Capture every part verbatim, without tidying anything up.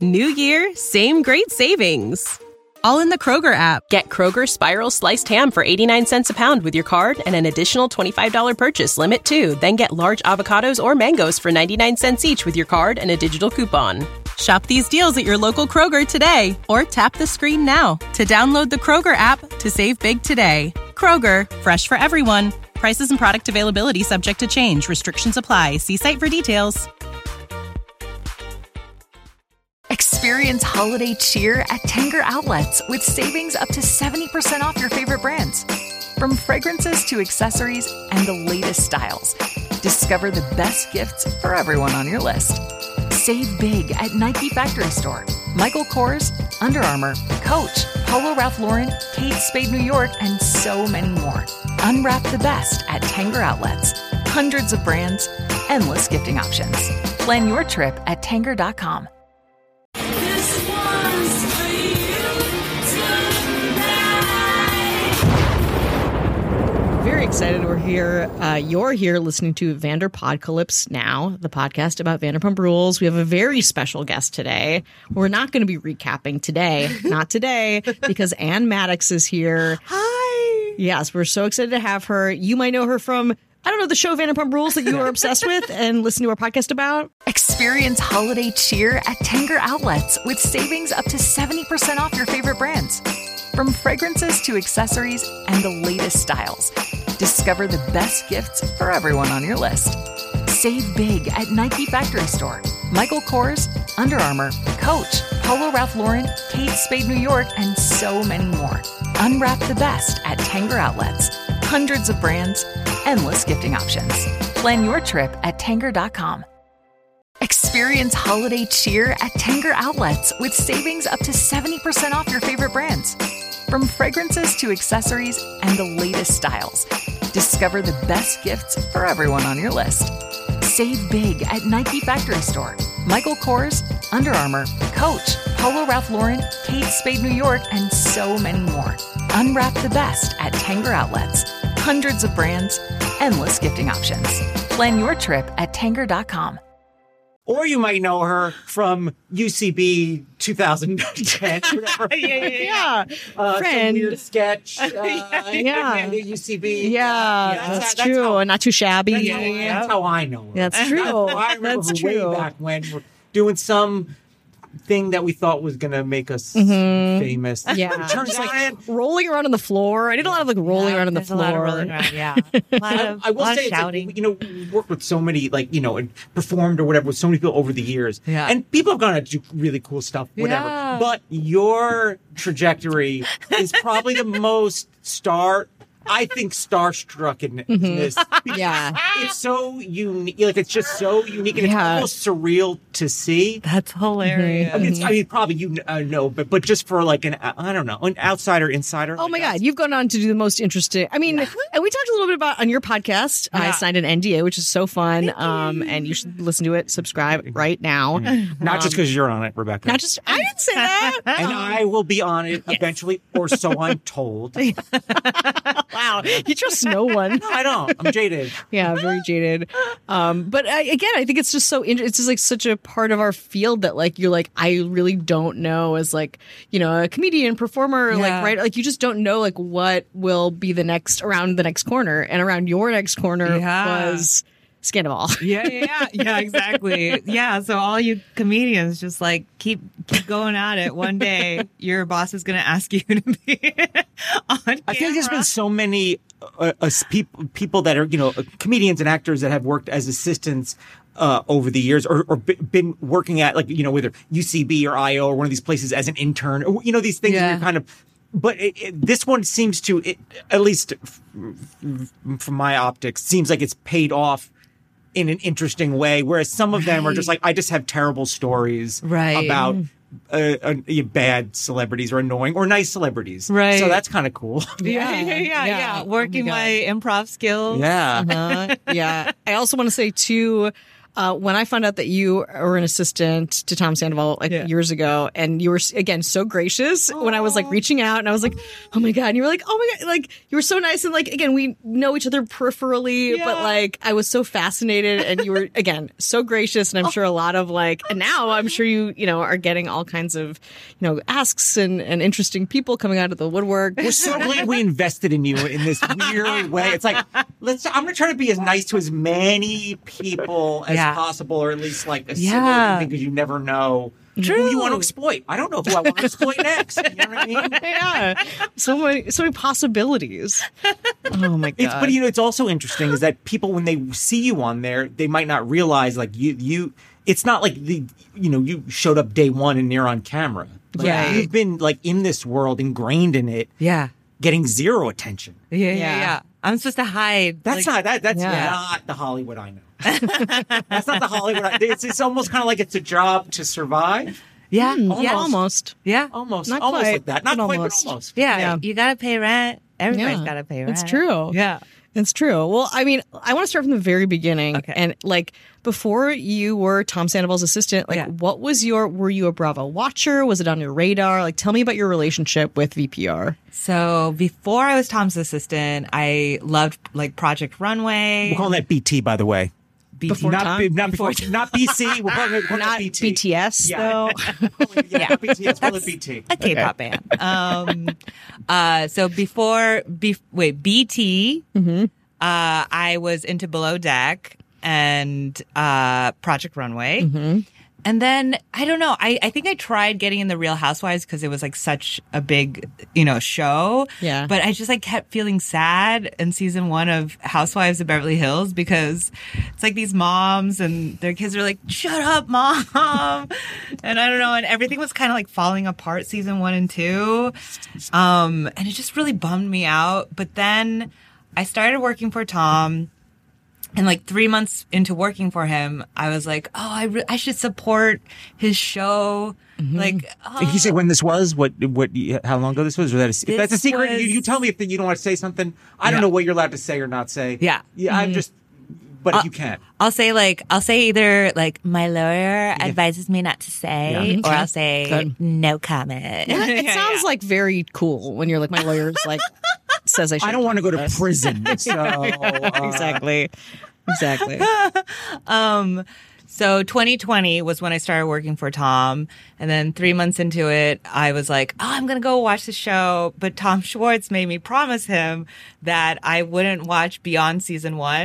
New year, same great savings. All in the Kroger app. Get Kroger Spiral Sliced Ham for eighty-nine cents a pound with your card and an additional twenty-five dollars purchase limit, too. Then get large avocados or mangoes for ninety-nine cents each with your card and a digital coupon. Shop these deals at your local Kroger today or tap the screen now to download the Kroger app to save big today. Kroger, fresh for everyone. Prices and product availability subject to change. Restrictions apply. See site for details. Experience holiday cheer at Tanger Outlets with savings up to seventy percent off your favorite brands. From fragrances to accessories and the latest styles, discover the best gifts for everyone on your list. Save big at Nike Factory Store, Michael Kors, Under Armour, Coach, Polo Ralph Lauren, Kate Spade New York, and so many more. Unwrap the best at Tanger Outlets. Hundreds of brands, endless gifting options. Plan your trip at Tanger dot com. Very excited we're here. Uh, you're here listening to Vanderpodcalypse Now, the podcast about Vanderpump Rules. We have a very special guest today. We're not going to be recapping today, not today, because Ann Maddox is here. Hi. Yes, we're so excited to have her. You might know her from, I don't know, the show Vanderpump Rules that you are obsessed with and listen to our podcast about. Experience holiday cheer at Tanger Outlets with savings up to seventy percent off your favorite brands. From fragrances to accessories and the latest styles, discover the best gifts for everyone on your list. Save big at Nike Factory Store, Michael Kors, Under Armour, Coach, Polo Ralph Lauren, Kate Spade New York, and so many more. Unwrap the best at Tanger Outlets. Hundreds of brands, endless gifting options. Plan your trip at Tanger dot com. Experience holiday cheer at Tanger Outlets with savings up to seventy percent off your favorite brands. From fragrances to accessories and the latest styles, discover the best gifts for everyone on your list. Save big at Nike Factory Store, Michael Kors, Under Armour, Coach, Polo Ralph Lauren, Kate Spade New York, and so many more. Unwrap the best at Tanger Outlets. Hundreds of brands, endless gifting options. Plan your trip at Tanger dot com. Or you might know her from U C B two thousand ten. yeah, yeah, yeah. Uh, Friend. Some weird sketch. Uh, yeah. yeah. U C B. Yeah, Yeah, that's, that's- that's true. how- and not too shabby. That's, yeah, how, yeah. that's how I know her. That's true. I remember That's her true. way back when we're doing some thing that we thought was going to make us famous. Yeah. Turns Just out, like rolling around on the floor. I did a lot of like rolling around on the There's a lot of floor. rolling around, yeah. A lot I, of, I will lot say, of it's shouting. like, you know, we worked with so many, like, you know, and performed or whatever with so many people over the years. Yeah. And people have gone on to do really cool stuff, whatever. Yeah. But your trajectory is probably the most star, I think, starstruck in this. Because Yeah. It's so unique. Like, it's just so unique and Yeah. it's almost surreal to see. That's hilarious. I mean, it's, I mean, probably you uh, know, but but just for like an I don't know, an outsider, insider. Oh like my us. God, you've gone on to do the most interesting. I mean, and we talked a little bit about on your podcast. I Yeah. signed an N D A, which is so fun. Um, and you should listen to it. Subscribe right now. Not just because you're on it, Rebecca. Not just I didn't say that. and I will be on it eventually, or so I'm told. No, Wow, you trust no one. I don't. I'm jaded. Yeah, very jaded. Um, but I, again, I think it's just so interesting. It's just like such a part of our field that like you're like I really don't know as like you know a comedian performer like Yeah. right like you just don't know like what will be the next around the next corner and around your next corner Yeah. was Scandal. Yeah, yeah, yeah, yeah, exactly. Yeah, so all you comedians just like keep keep going at it. One day, your boss is going to ask you to be on camera. I feel like there's been so many uh, uh, people people that are you know uh, comedians and actors that have worked as assistants uh, over the years, or, or b- been working at like you know whether U C B or I O or one of these places as an intern, or you know these things Yeah. where you're kind of. But it, it, this one seems to, it, at least f- f- from my optics, seems like it's paid off in an interesting way. Whereas some of them are just like, I just have terrible stories Right. about uh, uh, bad celebrities or annoying or nice celebrities. Right. So that's kind of cool. Yeah, yeah, yeah, yeah. Yeah. Working Oh my my improv skills. Yeah. Uh, yeah. I also want to say too, uh, when I found out that you were an assistant to Tom Sandoval like Yeah. years ago, and you were again so gracious when I was like reaching out, and I was like, oh my god, and you were like, oh my god, like you were so nice, and like again, we know each other peripherally, Yeah. but like I was so fascinated, and you were again so gracious, and I'm sure a lot of like, and now I'm sure you you know are getting all kinds of you know asks and and interesting people coming out of the woodwork. We're so glad we invested in you in this weird way. It's like, let's. I'm going to try to be as nice to as many people as Yeah. possible, or at least like a Yeah. similar, because you never know True. who you want to exploit. I don't know who I want to exploit next. You know what I mean? Yeah, so many so many possibilities. Oh my god! It's, but you know, it's also interesting is that people, when they see you on there, they might not realize like you, you. It's not like the, you know, you showed up day one and you're on camera. Like, Yeah. you've been like in this world, ingrained in it, Yeah. getting zero attention. Yeah, yeah, Yeah. yeah. I'm supposed to hide. That's like- not that. That's Yeah. not the Hollywood I know. That's not the Hollywood. I, it's, it's almost kind of like it's a job to survive. Yeah, Mm, yeah, almost. yeah, Almost, Not almost quite, like that. Not but quite, almost. but almost. yeah. Yeah. You gotta pay rent. Everybody's Yeah. gotta pay rent. It's true. Yeah. It's true. Well, I mean, I want to start from the very beginning. Okay. And like before you were Tom Sandoval's assistant, like Yeah. what was your, were you a Bravo watcher? Was it on your radar? Like tell me about your relationship with V P R. So before I was Tom's assistant, I loved like Project Runway. We're calling that B T, by the way. B T. Before Not, Tom? B, not before, not B C. We're calling it, we're calling it Not B T. B T S Yeah. though. yeah, not B T S. Call it B T. a K-pop band. Um, uh, so before, be, wait, B T, Mm-hmm. uh, I was into Below Deck and uh, Project Runway. Mm-hmm. And then, I don't know, I, I think I tried getting in the Real Housewives because it was like such a big, you know, show. Yeah. But I just like kept feeling sad in season one of Housewives of Beverly Hills because it's like these moms and their kids are like, shut up, mom. And I don't know. And everything was kind of like falling apart season one and two. Um, and it just really bummed me out. But then I started working for Tom. And like three months into working for him, I was like, oh, I, re- I should support his show. Like, oh, Did he say when this was? What? What? How long ago this was? Or that? A, if that's a This secret, was- you, you tell me if you don't want to say something. I don't Yeah. know what you're allowed to say or not say. Yeah. Yeah. I'm just. But if you can't. I'll say like, I'll say either like, my lawyer advises me not to say, or I'll say, Good. no comment. It sounds like very cool when you're like, my lawyer's like, says I should. I don't want to go to prison. So uh, exactly. Exactly. Um, so twenty twenty was when I started working for Tom. And then three months into it, I was like, oh, I'm going to go watch the show. But Tom Schwartz made me promise him that I wouldn't watch beyond season one.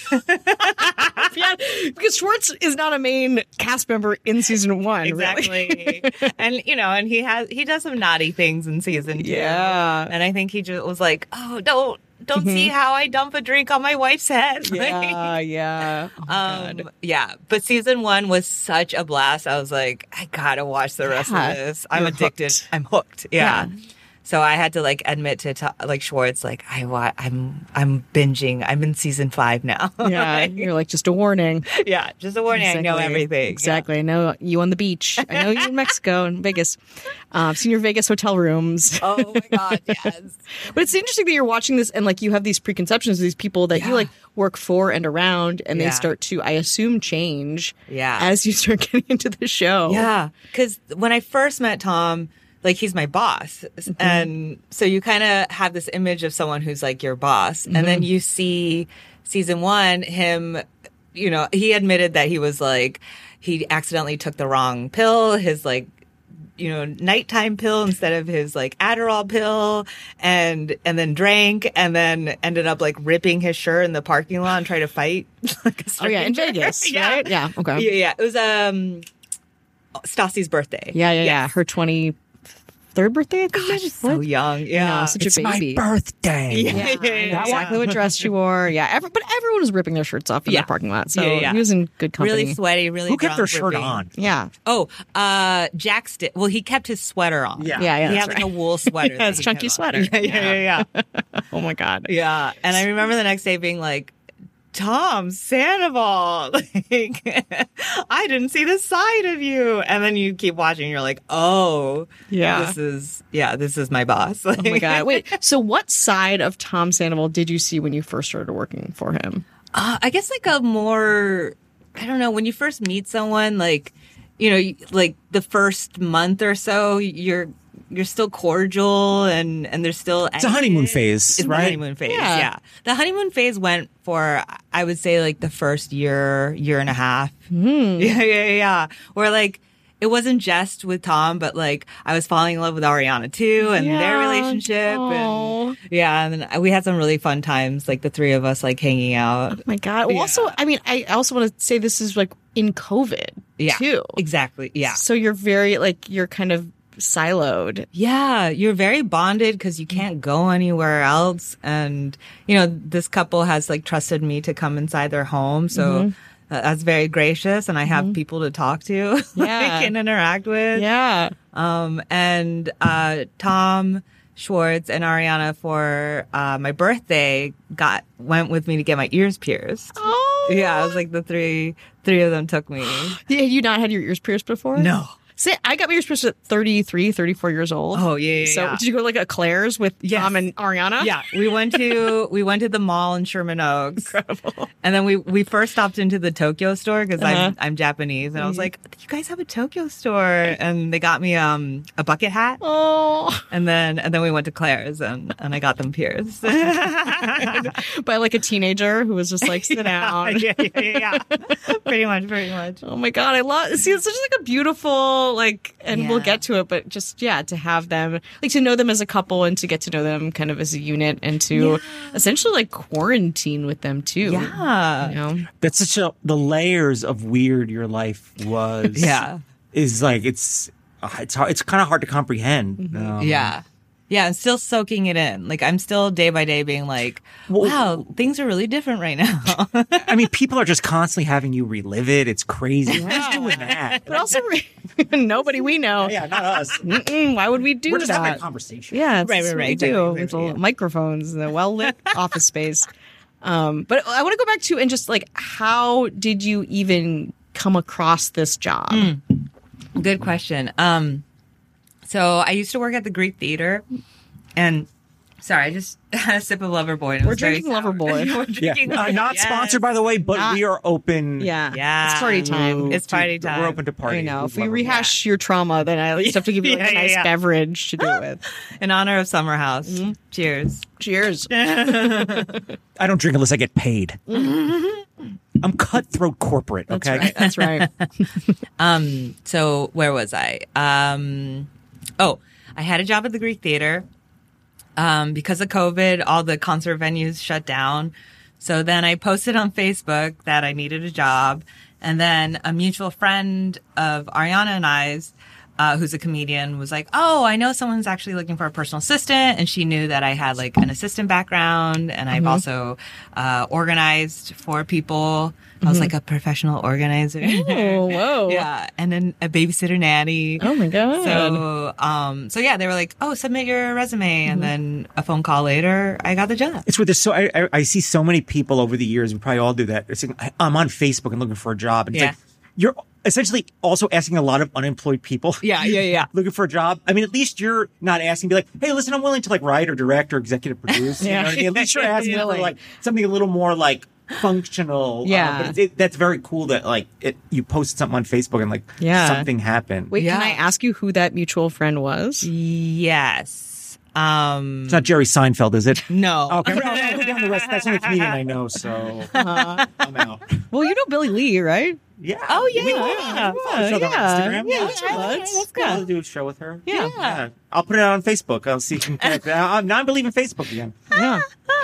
Yeah, because Schwartz is not a main cast member in season one. Really. Exactly. And, you know, and he has, he does some naughty things in season two. Yeah. And I think he just was like, oh, don't, don't see how I dump a drink on my wife's head. Yeah, yeah. Oh, Um, God. yeah, but season one was such a blast. I was like, I gotta watch the rest Yeah, of this. I'm you're addicted. hooked. I'm hooked. Yeah. Yeah. So I had to like admit to to- like Schwartz, like I wa- I'm I'm binging. I'm in season five now. Yeah, Like, you're like just a warning. yeah. Just a warning. I know Exactly. everything. Exactly. I know you on the beach. I know you in Mexico and Vegas. Uh, I've seen your Vegas hotel rooms. Yeah. Oh my god. Yes. But it's interesting that you're watching this and like you have these preconceptions of these people that Yeah. you like work for and around, and Yeah. they start to, I assume, change. Yeah. As you start getting into the show. Yeah, because when I first met Tom, like he's my boss, and so you kind of have this image of someone who's like your boss, and then you see season one, him, you know, he admitted that he was like he accidentally took the wrong pill, his like, you know, nighttime pill instead of his like Adderall pill, and and then drank, and then ended up like ripping his shirt in the parking lot and trying to fight. like a Oh yeah, in stranger. Vegas, Yeah. right? Yeah. Okay. Yeah, yeah. It was um Stassi's birthday. Yeah, yeah, yeah. Yes. Her twenty third birthday. I think. Gosh, she's so young. Yeah. Yeah, such it's a baby. my birthday. Yeah. Yeah, Yeah, I know yeah, exactly what dress she wore. Yeah, every, but everyone was ripping their shirts off in Yeah. the parking lot, so Yeah, yeah. he was in good company. Really sweaty, really Who kept drunk, their shirt ripping. on? Yeah, Oh, uh, Jax did. Well, he kept his sweater on. Yeah. yeah, yeah. he that's had like right. a wool sweater. Yeah, that it's he chunky kept sweater. on. Yeah, yeah, yeah, yeah. Oh my god. Yeah. And I remember the next day being like, Tom Sandoval, like, I didn't see this side of you. And then you keep watching, you're like, oh, Yeah. this is, yeah, this is my boss. Oh my god. Wait. So, what side of Tom Sandoval did you see when you first started working for him? Uh, I guess like a more I don't know, when you first meet someone, like, you know, you- like the first month or so, you're you're still cordial and and there's still It's a honeymoon phase, It's right? the honeymoon phase, Yeah. yeah. The honeymoon phase went for, I would say, like the first year, year and a half. Mm. Yeah, yeah, yeah. Where like it wasn't just with Tom, but like I was falling in love with Ariana too, and their Yeah. relationship, Aw. and yeah, and then we had some really fun times, like the three of us like hanging out. Oh my God. Well, Yeah. also, I mean, I also want to say this is like in COVID Yeah, too. exactly. Yeah. So you're very like you're kind of siloed. Yeah, you're very bonded because you can't go anywhere else. And, you know, this couple has like trusted me to come inside their home. So Mm-hmm. uh, that's very gracious. And I have people to talk to Yeah. like, and interact with. Yeah. Um, and uh, Tom Schwartz and Ariana for uh, my birthday got went with me to get my ears pierced. Oh. Yeah, I was like the three three of them took me. Had you not had your ears pierced before? No. See, I got my ears pierced at thirty-three, thirty-four years old. Oh, yeah, yeah, So yeah. did you go to like a Claire's with Yes. Tom and Ariana? Yeah, we went to we went to the mall in Sherman Oaks. Incredible. And then we we first stopped into the Tokyo store because Uh-huh. I'm I'm Japanese, and I was like, "You guys have a Tokyo store?" And they got me um a bucket hat, Oh. and then and then we went to Claire's, and and I got them pierced. By like a teenager who was just like, sit down. yeah, yeah, yeah, yeah. pretty much, pretty much. Oh my God, I love see it's such like a beautiful like and we'll Yeah. get to it, but just yeah, to have them like to know them as a couple and to get to know them kind of as a unit and to essentially like quarantine with them too. Yeah, You know? That's such a the layers of weird your life was. Yeah. is like it's uh, it's hard, it's kind of hard to comprehend. Um, yeah. Yeah, I'm still soaking it in. Like, I'm still day by day being like, wow, things are really different right now. I mean, people are just constantly having you relive it. It's crazy. Who's doing that? But also nobody we know. Yeah, not us. Mm-mm, why would we do We're just that? having a conversation. Yeah, it's Right, just right, what right, we exactly, do exactly, with the yeah. microphones and the well lit office space. Um, but I want to go back to and just like, how did you even come across this job? Good question. Um, so I used to work at the Greek Theater, and sorry, I just had a sip of Loverboy. And it We're was very drinking sour. Loverboy. We're Yeah. drinking Uh, not Yes. sponsored, by the way, but Not- we are open. Yeah, Yeah. it's party time. It's party time. We're open to party. I know. with If we Loverboy. rehash your trauma, then I at least have to give you like, Yeah, a yeah, nice yeah. beverage to do it with. In honor of Summer House. Mm-hmm. Cheers. Cheers. I don't drink unless I get paid. I'm cutthroat corporate. Okay. That's right. Um, so where was I? Um, oh, I had a job at the Greek Theater. Um, because of COVID, all the concert venues shut down. So then I posted on Facebook that I needed a job. And then a mutual friend of Ariana and I's, uh, who's a comedian, was like, oh, I know someone's actually looking for a personal assistant. And she knew that I had like an assistant background, and I've also uh, organized for people. I was like a professional organizer. Oh, whoa. Yeah. And then a babysitter nanny. Oh my God. So, um, so yeah, they were like, "Oh, submit your resume," and then a phone call later, I got the job. It's where there's so I, I, I see so many people over the years. We probably all do that. It's like, I'm on Facebook and looking for a job, and it's Yeah. like you're essentially also asking a lot of unemployed people. Yeah, yeah, yeah. Looking for a job. I mean, at least you're not asking, be like, hey, listen, I'm willing to like write or direct or executive produce. You Yeah. know what I mean? At least you're asking for Willing. like something a little more like functional. uh, Yeah. but it, it, that's very cool that like it, you posted something on Facebook and like Yeah. something happened. Wait, can Yeah. I ask you who that mutual friend was? Yes. Um. It's not Jerry Seinfeld, is it? No. Okay, well, I'll go down the rest. That's the only comedian I know, so I'm out. Well, you know Billy Lee, right? Yeah. Oh, yeah. We, we, Yeah, we follow each other yeah. on Instagram. Yeah, that's sure, right. let's- Let's go. yeah. I'll do a show with her. Yeah. Yeah. I'll put it out on Facebook. I'll see if you can connect. I, now I believe in Facebook again. Yeah.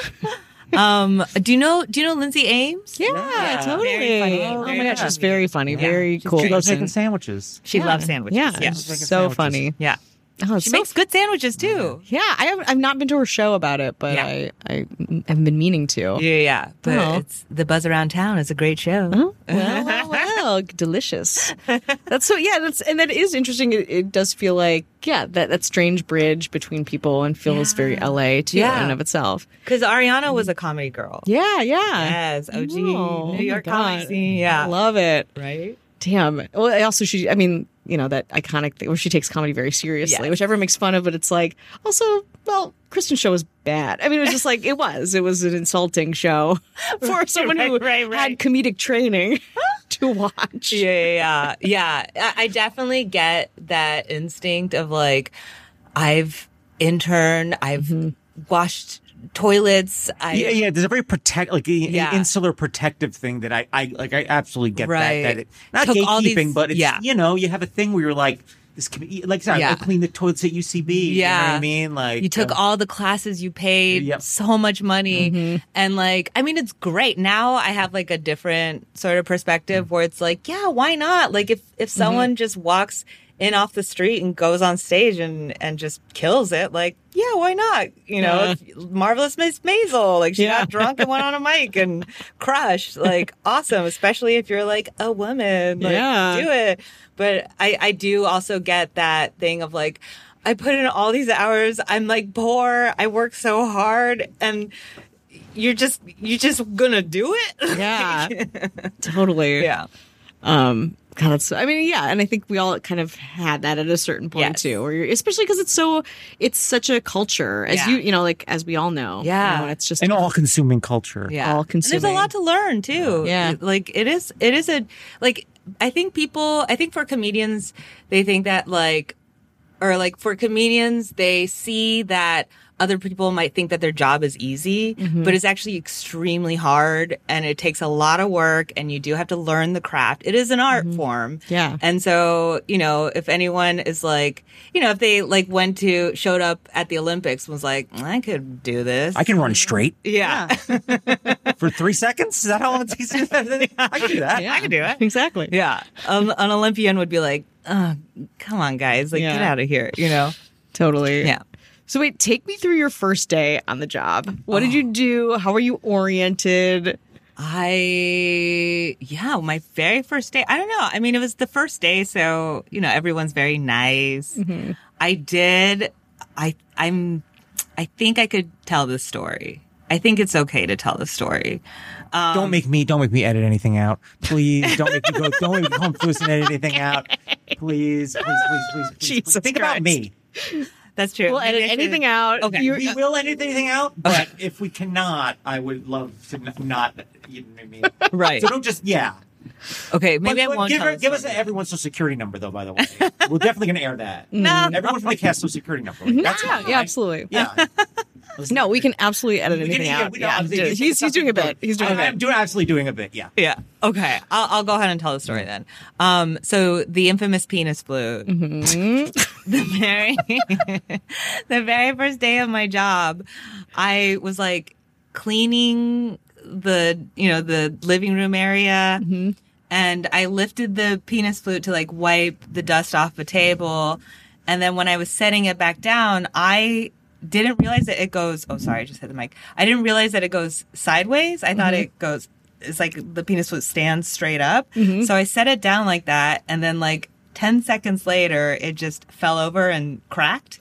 Um. Do you know? Do you know Lindsay Ames? Yeah, Yeah. totally. Very funny. Oh Very my gosh, she's funny. very funny, very She cool goes making person. sandwiches. She Yeah. loves sandwiches. Yeah, Yeah. it's making so sandwiches. funny. Yeah. Oh, it's She so makes good sandwiches too. Yeah, I have. I've not been to her show about it, but Yeah. I I have been meaning to. Yeah, yeah. But Oh. it's the buzz around town is a great show. Oh, well, well, well, delicious. That's so. Yeah, that's and that is interesting. It, it does feel like yeah that that strange bridge between people and feels Yeah. very L A too Yeah. in and of itself. Because Ariana was a comedy girl. Yeah, yeah. Yes, O G Oh, New York oh my comedy God. scene. Yeah. Love it. Right. Damn. Well, I also she. I mean, you know that iconic thing where she takes comedy very seriously, Yes. which everyone makes fun of, but it's like also, well, Kristen's show was bad. I mean, it was just like it was. It was an insulting show for someone who Right, right, right. had comedic training to to watch. Yeah, yeah, yeah. yeah. I I definitely get that instinct of like, I've interned, I've mm-hmm. washed toilets. I, yeah, yeah. There's a very protect, like an Yeah. insular protective thing that I, I like. I absolutely get Right. that. That it, not Took all gatekeeping, these- but it's yeah. you know, you have a thing where you're like, this can be like, sorry, Yeah. I clean the toilets at U C B. You know Yeah. what I mean? Like You took um, all the classes, you paid Yep. so much money. And like, I mean, it's great. Now I have like a different sort of perspective where it's like, yeah, why not? Like if, if someone just walks in off the street and goes on stage and, and just kills it, like, yeah, why not? You know, Yeah. if Marvelous Miss Maisel, like she Yeah. got drunk and went on a mic and crushed. Like, awesome, especially if you're like a woman. Like, Yeah. do it. But I, I do also get that thing of like, I put in all these hours. I'm like poor. I work so hard, and you're just you're just gonna do it. Yeah, totally. yeah. Um, God, that's, I mean, yeah, and I think we all kind of had that at a certain point Yes. too, where you're, especially because it's so, it's such a culture, as Yeah. you, you know, like as we all know, Yeah. you know, and it's just an all-consuming culture. Yeah. all And there's consuming. a lot to learn too. Yeah. Like it is it is a like I think people I think for comedians they think that like or like for comedians they see that other people might think that their job is easy, Mm-hmm. but it's actually extremely hard and it takes a lot of work and you do have to learn the craft. It is an art form. Mm-hmm. Yeah. And so, you know, if anyone is like, you know, if they like went to, showed up at the Olympics and was like, I could do this. I can run straight Yeah. for three seconds. Is that how long it takes? I can do that. Yeah, I can do it. Exactly. Yeah. Um, an Olympian would be like, oh, come on, guys. Like, Yeah. get out of here, you know? Totally. Yeah. So wait, take me through your first day on the job. What did you do? How were you oriented? I, yeah, my very first day. I don't know. I mean, it was the first day. So, you know, everyone's very nice. I did, I, I'm, I think I could tell this story. I think it's okay to tell the story. Um, Don't make me. Don't make me edit anything out, please. Don't make me go. Don't make me come through and edit anything out, please, please, please, please. please, Jesus please. Think about Christ. me. That's true. We'll Maybe edit I should- anything out. Okay. You're- We will edit anything out, but if we cannot, I would love to n- not. You know what I mean? Right. So don't just yeah. Okay. Maybe But- I but won't give, tell her, the give us story. everyone's social security number, though. By the way, we're definitely going to air that. No. Everyone from the cast social security number. Like, that's yeah, fine. yeah, absolutely. Yeah. No, we can absolutely edit We can- anything yeah, out. we don't- Yeah, I'm thinking- he's he's doing a bit. He's doing a I'm, bit. I'm doing absolutely doing a bit. Yeah. Yeah. Okay. I'll, I'll go ahead and tell the story then. Um, so the infamous penis flute. the very, the very first day of my job, I was like cleaning the, you know, the living room area. And I lifted the penis flute to like wipe the dust off the table. And then when I was setting it back down, I didn't realize that it goes, oh, sorry, I just hit the mic. I didn't realize that it goes sideways. I thought it goes, it's like the penis flute stands straight up. So I set it down like that. And then like ten seconds later, it just fell over and cracked.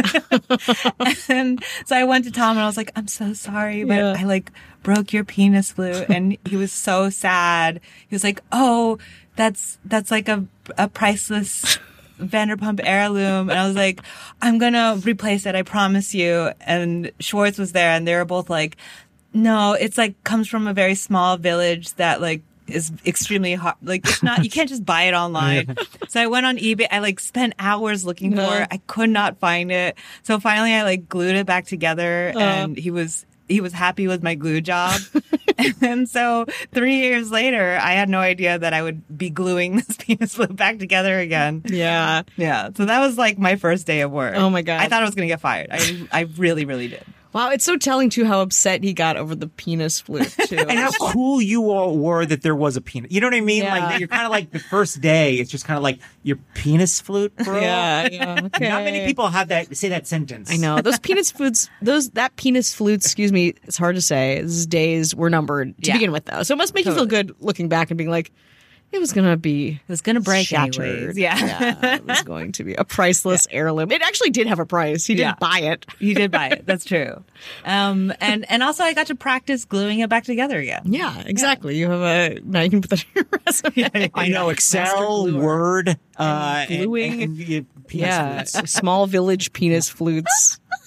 And so I went to Tom and I was like, I'm so sorry, but Yeah. I like broke your penis flute. And he was so sad. He was like, oh, that's, that's like a, a priceless Vanderpump heirloom. And I was like, I'm going to replace it. I promise you. And Schwartz was there and they were both like, no, it's like comes from a very small village that like is extremely hard. Like it's not, you can't just buy it online. So I went on eBay. I like spent hours looking for Uh-huh. it. I could not find it. So finally I like glued it back together and he was, he was happy with my glue job. And so three years later, I had no idea that I would be gluing this penis flute back together again. Yeah. Yeah. So that was like my first day of work. Oh my God. I thought I was going to get fired. I, I really, really did. Wow, it's so telling too how upset he got over the penis flute too. And how cool you all were that there was a penis. You know what I mean? Yeah. Like that you're kind of like the first day. It's just kind of like your penis flute, bro. yeah, yeah. Okay. Not many people have that say that sentence. I know those penis flutes. Those that penis flutes. Excuse me. It's hard to say. Those days were numbered to Yeah. begin with, though. So it must make you feel good looking back and being like, it was gonna be It was going to break shattered. anyways. Yeah. yeah, it was going to be a priceless heirloom. It actually did have a price. He didn't Yeah. buy it. You did buy it. That's true. Um, and, and also I got to practice gluing it back together again. Yeah, exactly. You have a now you can put that on your resume. I know Excel, Master gluer. Word, uh, and- gluing. and, and, uh, penis Yeah, flutes. small village penis flutes.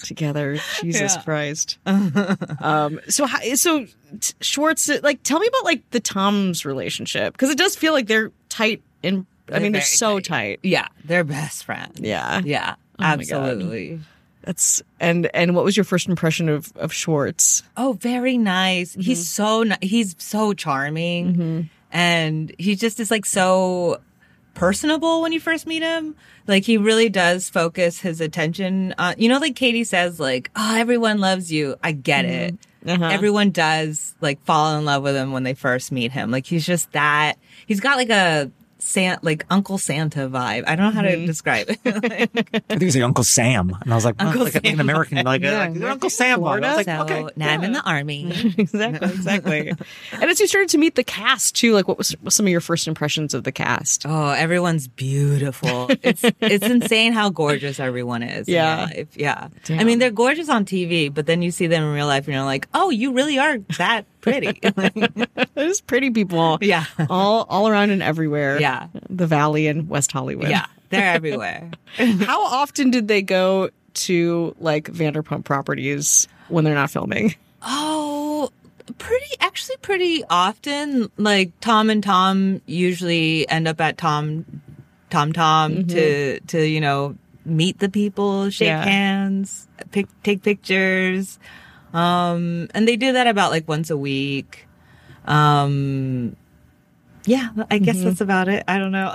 together. Jesus Yeah. Christ. um, so, how, so t- Schwartz, like, tell me about like the Tom's relationship because it does feel like they're tight and I mean, they're very so tight. Yeah, they're best friends. Yeah. Yeah, Oh my God. absolutely. That's and and what was your first impression of of Schwartz? Oh, very nice. He's so ni- he's so charming, and he just is like so personable when you first meet him. Like he really does focus his attention on. You know, like Katie says, like, "Oh, everyone loves you." I get it. Uh-huh. Everyone does like fall in love with him when they first meet him. Like he's just that. He's got like a. San- like Uncle Santa vibe. I don't know how to describe it. Like, I think it's like Uncle Sam, and I was like, Uncle oh, like, like an Sam. American, like, Yeah. like Uncle Sam. vibe. I was like, so okay, now I'm in the army. exactly, exactly. And as you started to meet the cast too, like what was, what was some of your first impressions of the cast? Oh, everyone's beautiful. It's it's insane how gorgeous everyone is. in Yeah. real life. Yeah. Damn. I mean, they're gorgeous on T V, but then you see them in real life, and you're like, oh, you really are that pretty. There's pretty people, Yeah. all all around and everywhere. Yeah. the Valley and West Hollywood. Yeah, they're everywhere. How often did they go to like Vanderpump Properties when they're not filming? Oh, pretty, actually pretty often. Like Tom and Tom usually end up at Tom, Tom Tom to, to, you know, meet the people, shake Yeah. hands, pic- take pictures. Um, and they do that about like once a week. Um, yeah, I guess that's about it. I don't know.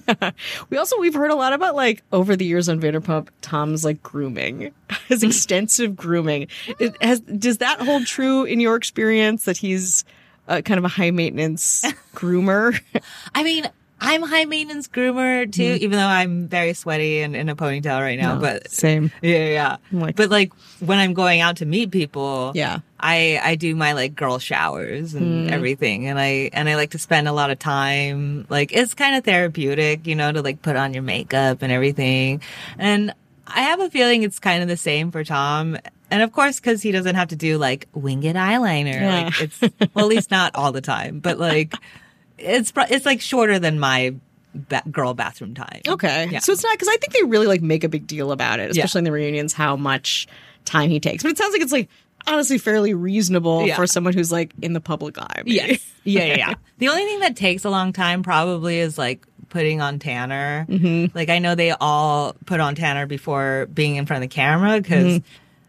We also we've heard a lot about like over the years on Vanderpump Tom's like grooming, his extensive grooming. It has does that hold true in your experience that he's uh, kind of a high maintenance groomer? I mean, I'm high maintenance groomer too, even though I'm very sweaty and in a ponytail right now. No, but same. yeah, yeah. I'm like- but like when I'm going out to meet people, Yeah. I I do my like girl showers and everything, and I and I like to spend a lot of time. Like it's kind of therapeutic, you know, to like put on your makeup and everything. And I have a feeling it's kind of the same for Tom. And of course, because he doesn't have to do like winged eyeliner. Yeah. Like it's well, at least not all the time, but like it's pro- it's like shorter than my ba- girl bathroom time. Okay. Yeah. So it's not because I think they really like make a big deal about it, especially in the reunions, how much time he takes. But it sounds like it's like honestly fairly reasonable Yeah. for someone who's like in the public eye. maybe. Yes. Yeah, yeah, yeah. The only thing that takes a long time probably is like putting on tanner. Mm-hmm. Like I know they all put on tanner before being in front of the camera because Mm-hmm.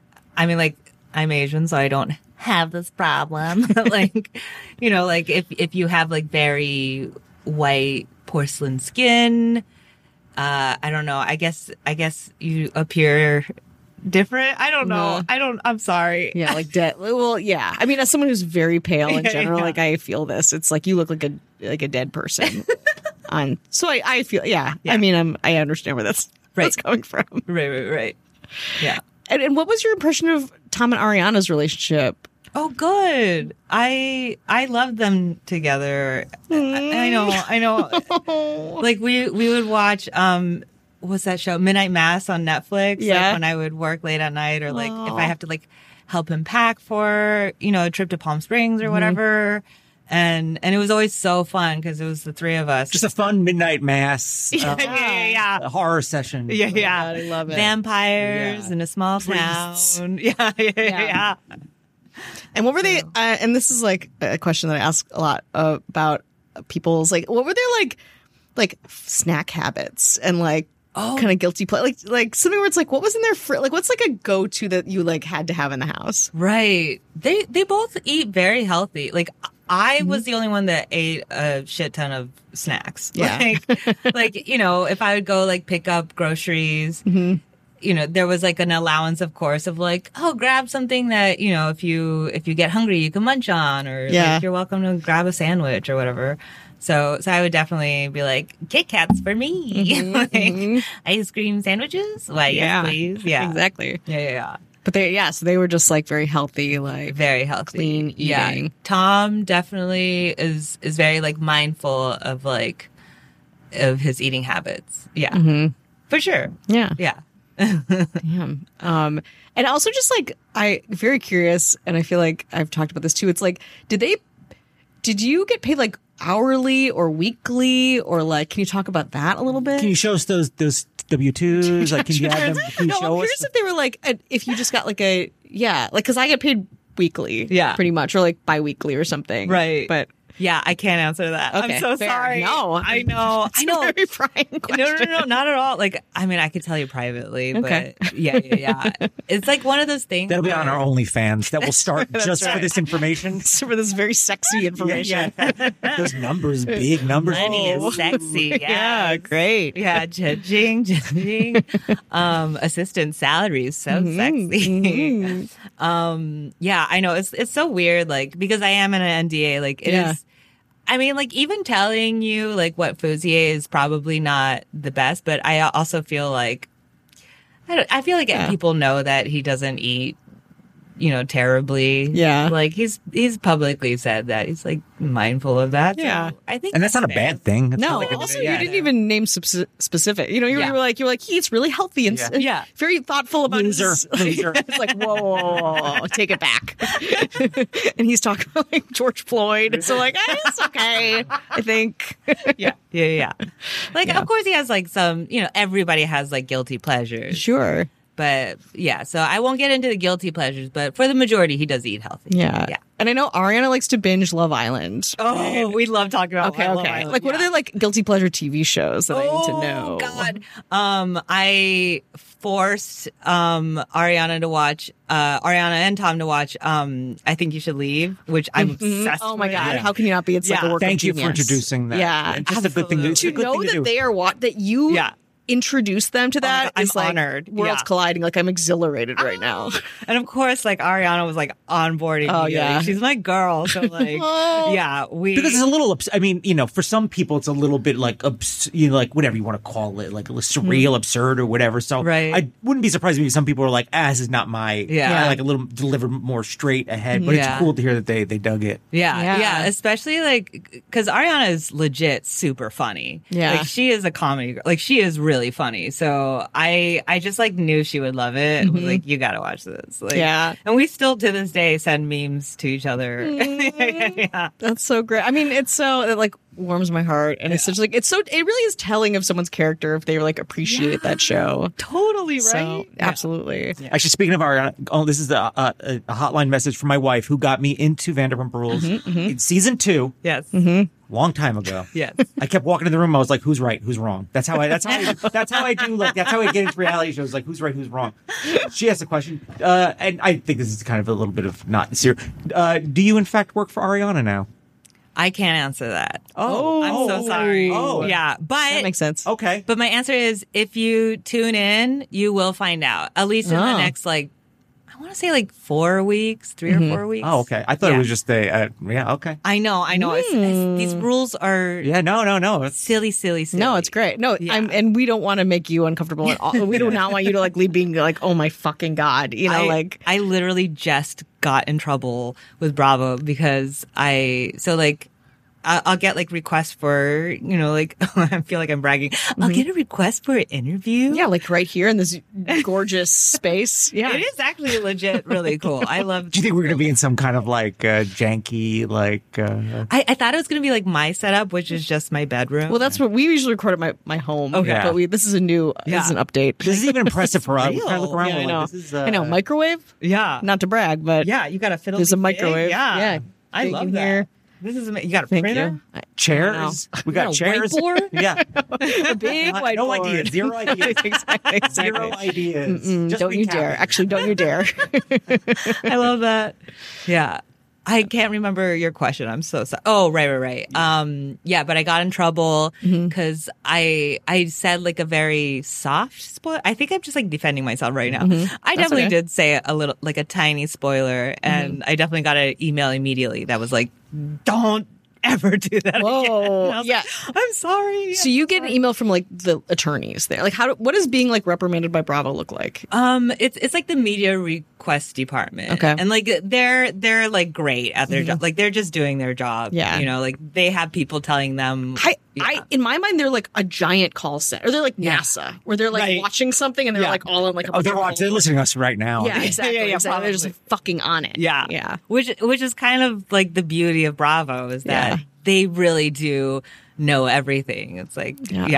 I mean, like I'm Asian, so I don't have this problem. Like, you know, like if if you have like very white porcelain skin, uh, I don't know. I guess I guess you appear different. I don't know. No. I don't. I'm sorry. Yeah, like dead. Well, yeah. I mean, as someone who's very pale in Yeah, general, yeah. like I feel this. It's like you look like a like a dead person. on so I, I feel yeah. Yeah. I mean, I'm I understand where that's Right. that's coming from. Right. Right. Right. Yeah. And, and what was your impression of Tom and Ariana's relationship? Oh, good. I I love them together. I, I know. I know. Like we we would watch um what's that show? Midnight Mass on Netflix. Yeah. Like when I would work late at night, or like if I have to like help him pack for you know a trip to Palm Springs or whatever. And and it was always so fun because it was the three of us. just a fun midnight mass, yeah, uh, yeah, yeah. a horror session. Yeah, yeah. God, I love it. Vampires Yeah. in a small Priests. town. Yeah, yeah, yeah. And what were they? Uh, and this is like a question that I ask a lot uh, about people's like, what were their like, like snack habits and like Oh. kind of guilty play, like like something where it's like, what was in their fr- like, what's like a go to that you like had to have in the house? Right. They they both eat very healthy. Like I was the only one that ate a shit ton of snacks. Yeah. Like, like you know, if I would go like pick up groceries, you know, there was like an allowance, of course, of like, oh, grab something that you know, if you if you get hungry, you can munch on, or Yeah. like, you're welcome to grab a sandwich or whatever. So, so I would definitely be like, Kit Kats for me, like ice cream sandwiches. Why, yes, please, yeah, exactly. yeah, yeah, yeah. But they, yeah, so they were just like very healthy, like Very healthy, clean Yeah, eating. Tom definitely is is very like mindful of like of his eating habits. Yeah, for sure. yeah. Yeah. Damn. Um, and also just like I very curious, and I feel like I've talked about this too. It's like, did they? Did you get paid like hourly or weekly, or like? Can you talk about that a little bit? Can you show us those those W twos? Like, can you add them? Can you No, show I'm curious us? if they were like, a, if you just got like a, yeah, like, because I get paid weekly. Yeah. Pretty much, or like bi-weekly or something. Right. But Yeah, I can't answer that. Okay, I'm so fair. sorry. No. I know. it's I know. a very prying No, question. no, no, not at all. Like, I mean, I could tell you privately, Okay. but yeah, yeah, yeah. It's like one of those things. That'll be on where- our OnlyFans. That will start just for right. this information. For this very sexy information. Yeah. Those numbers, big numbers. Money Oh. is sexy. Yeah, Yes. great. Yeah, judging, judging. Um, assistant salary is so Mm-hmm. sexy. um, yeah, I know it's it's so weird. Like because I am in an N D A. Like it is. Yeah. I mean, like even telling you like what Fouzier is probably not the best, but I also feel like I don't. I feel like Yeah. people know that he doesn't eat, you know, terribly. Yeah. like he's he's publicly said that he's like mindful of that. So Yeah. I think, And that's not a fair. bad thing. It's No, not like a- also yeah, you didn't no. even name sp- specific. You know, you, Yeah. were like, you were like, he eats really healthy and Yeah. s- Yeah. very thoughtful about Loser. his. Loser. It's like, whoa, whoa, whoa, whoa, whoa, take it back. And he's talking about like George Floyd. So like, eh, it's okay. I think. Yeah, yeah, yeah. Like, Yeah. of course, he has like some. You know, everybody has like guilty pleasures. Sure. But yeah, so I won't get into the guilty pleasures, but for the majority, he does eat healthy. Yeah. Yeah. And I know Ariana likes to binge Love Island. Oh, we love talking about Okay, Love okay. Island. Like, what are Yeah. their like guilty pleasure T V shows that I need to Oh, know? God. Um, I forced um Ariana to watch uh Ariana and Tom to watch um I Think You Should Leave, which I'm obsessed Oh my with. God! Yeah. How can you not be? It's like Yeah. a work. Thank of you for genius. introducing that. Yeah. And just a good thing to, it's a To good know thing to that do. they are what that you Yeah. introduce them to that God, I'm is like honored. worlds Yeah. colliding. Like I'm exhilarated right now. And of course, like Ariana was like on board. Oh, immediately. yeah. She's my girl. So like, Oh. yeah, we Because it's a little, abs- I mean, you know, for some people, it's a little bit like, abs- you know, like whatever you want to call it, like a little surreal, absurd, or whatever. So Right. I wouldn't be surprised if some people are like, ah, this is not my, Yeah. I like a little delivered more straight ahead. But Yeah. it's cool to hear that they they dug it. Yeah, Yeah. yeah, especially like because Ariana is legit super funny. Yeah. like she is a comedy girl. Like she is really funny. So I, I just like knew she would love it. I was like, you got to watch this. Like, Yeah. and we still to this day send memes to each other. yeah, That's so great. I mean, it's so it like warms my heart, and it's such like it's so it really is telling of someone's character if they like appreciate that show. totally right. So absolutely. Actually, speaking of Ariana, oh, this is a, a, a hotline message from my wife who got me into Vanderpump Rules in season two, Yes, long time ago. yes. I kept walking in the room. I was like, "Who's right? Who's wrong?" That's how I. That's how. I, that's how I do. Like that's how I get into reality shows. Like, who's right? Who's wrong? She asked a question, uh, and I think this is kind of a little bit of not serious. Uh, do you in fact work for Ariana now? I can't answer that. Oh, I'm so sorry. Oh, yeah, but That makes sense. Okay. But my answer is if you tune in, you will find out. At least in Oh. the next like I want to say like four weeks, three or four weeks. Oh, okay. I thought Yeah. it was just a. Uh, yeah. Okay. I know, I know. It's, it's, these rules are Yeah. No. No. No. It's, silly, silly, silly. No, it's great. No, Yeah. I'm, and we don't want to make you uncomfortable at all. We do not want you to like leave being like, oh my fucking god, you know, I, like I literally just got in trouble with Bravo because I so like I- I'll get like requests for you know like I feel like I'm bragging. I'll get a request for an interview. Mm-hmm. yeah, like right here in this gorgeous space. Yeah, It is actually legit really cool. I love. do you think we're gonna be in some kind of like uh, janky like? Uh, I, I thought it was gonna be like my setup, which is just my bedroom. Well, that's what we usually record at my, my home. Okay. But we this is a new this is an update. this is even impressive for us. We real. kind of look around. Yeah, we're I like, know. This is, uh, I know microwave. yeah, Not to brag, but yeah. You got a fiddle. there's a microwave. Yeah, Yeah, I big love in that. here. This is ama- you got a Thank printer. you. I- chairs. We got No, chairs. whiteboard? Yeah. A big No whiteboard. ideas. Zero ideas. exactly. exactly. Zero ideas. Mm, Just don't you dare. recapping. Actually, don't you dare. I love that. Yeah. I can't remember your question. I'm so sorry. Oh, right, right, right. Um, yeah, but I got in trouble because I I said like a very soft spoiler. I think I'm just like defending myself right now. I definitely okay. did say a little like a tiny spoiler, and I definitely got an email immediately that was like, "Don't ever do that again." Whoa. And I was Yeah. like, I'm sorry. So you get an email from like the attorneys there. Like, how? Do, what does being like reprimanded by Bravo look like? Um, it's it's like the media request department. Okay. And like they're they're like great at their job. Like they're just doing their job. Yeah. You know, like they have people telling them. I, Yeah. I, in my mind, they're like a giant call center. Or they're like Yeah. NASA, where they're like Right. watching something and they're Yeah. like all in like a Oh, they're bunch of watching. They're calls. listening to us right now. Yeah, exactly. Yeah, yeah, exactly. They're just probably. like, fucking on it. Yeah. Yeah. Which which is kind of like the beauty of Bravo is that Yeah. they really do know everything. It's like Yeah. yeah.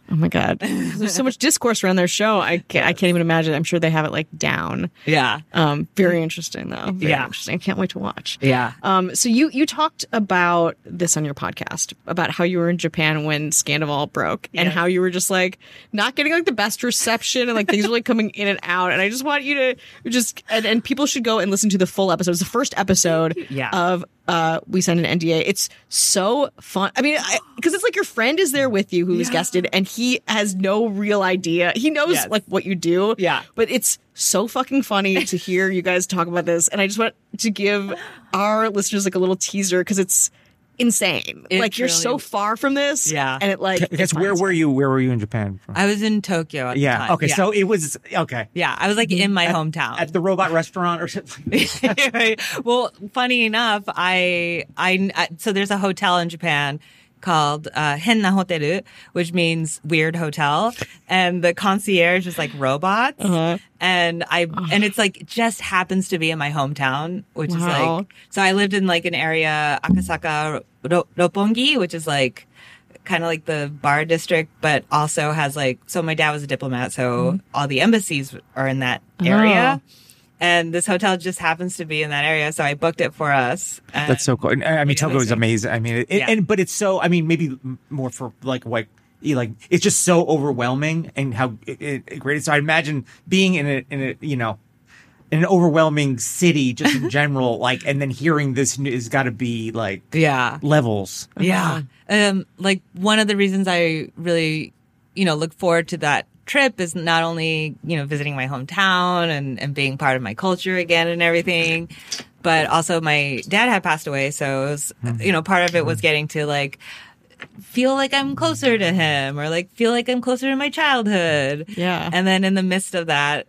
Oh my God. There's so much discourse around their show. I can't, I can't even imagine. I'm sure they have it like down. Yeah. Um, very interesting though. Very Yeah. interesting. I can't wait to watch. Yeah. Um, so you, you talked about this on your podcast about how you were in Japan when Scandival broke and Yes. how you were just like not getting like the best reception and like things were like coming in and out. And I just want you to just, and, and people should go and listen to the full episode. It's the first episode Yeah. of uh, We Signed an N D A. It's so fun. I mean, because it's like your friend is there with you who's Yeah. guested and he has no real idea. He knows Yes. like what you do. Yeah. But it's so fucking funny to hear you guys talk about this. And I just want to give our listeners like a little teaser because it's insane. It like you're really- so far from this. Yeah. And it like, I guess where defines were you? Where were you in Japan? From? I was in Tokyo at the yeah. time. Okay. So it was okay. yeah, I was like in my hometown. At the robot restaurant or something. Well, funny enough, I, I, I, so there's a hotel in Japan called uh, Henna Hoteru, which means weird hotel, and the concierge is like robots, Uh-huh. and I, and it's like just happens to be in my hometown, which is Wow. like, so I lived in like an area Akasaka Ro- Roppongi, which is like kind of like the bar district, but also has like, so my dad was a diplomat, so all the embassies are in that area. Oh. And this hotel just happens to be in that area, so I booked it for us. And That's so cool. And, I mean, Yeah, Tokyo is that's- amazing. I mean, it, it- Yeah. and but it's so. I mean, maybe m- more for like like you like it's just so overwhelming and how it, it, it great. So I imagine being in a in a you know in an overwhelming city just in general, like, and then hearing this new- has got to be like yeah, levels. yeah. Um, like one of the reasons I really, you know, look forward to that trip is not only, you know, visiting my hometown and, and being part of my culture again and everything, but also my dad had passed away. So it was, you know, part of it was getting to like feel like I'm closer to him or like feel like I'm closer to my childhood. Yeah. And then in the midst of that,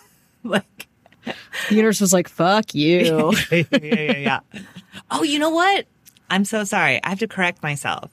like, the universe was like, fuck you. yeah, yeah, yeah. Oh, you know what? I'm so sorry. I have to correct myself.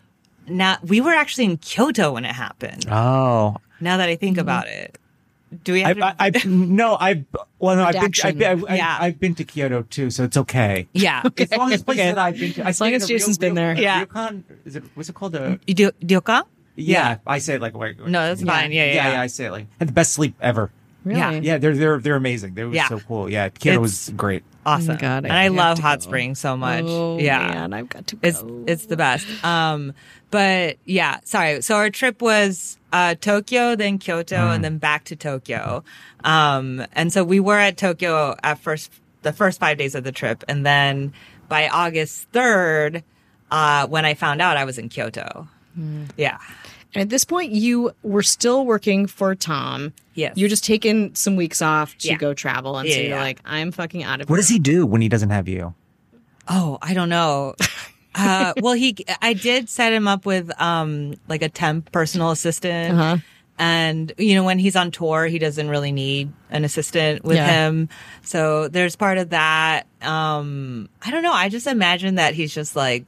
Now, we were actually in Kyoto when it happened. Oh, Now that I think about it, do we I, have to? I, I no, I've well, no, I've been, to, I've, been, I've, Yeah. I've been to Kyoto too, so it's okay. yeah. As long as it's places Okay. that I've been to, I As long stayed as in a Jason's real, been real, there. Yeah. Ryokan, is it what's it called? A, You do ryokan? yeah, I say it like wait, wait. No, that's fine. Yeah, yeah, yeah, yeah. yeah. I say it like had the best sleep ever. Really? Yeah. Yeah, they're they're they're amazing. They were Yeah. so cool. Yeah, Kyoto It's- was great. Awesome. Oh my God, I and I have love to hot go. springs so much. Oh, yeah. man, I've got to go. It's it's the best. Um, but yeah, sorry. So our trip was uh, Tokyo, then Kyoto, and then back to Tokyo. Um, and so we were at Tokyo at first, the first five days of the trip, and then by August third, uh, when I found out I was in Kyoto. Yeah. And at this point, you were still working for Tom. Yes. You're just taking some weeks off to Yeah. go travel. And Yeah, so you're yeah. like, I'm fucking out of What here. does he do when he doesn't have you? Oh, I don't know. Uh, well, he, I did set him up with, um, like a temp personal assistant. Uh-huh. And, you know, when he's on tour, he doesn't really need an assistant with Yeah. him. So there's part of that. Um, I don't know. I just imagine that he's just like,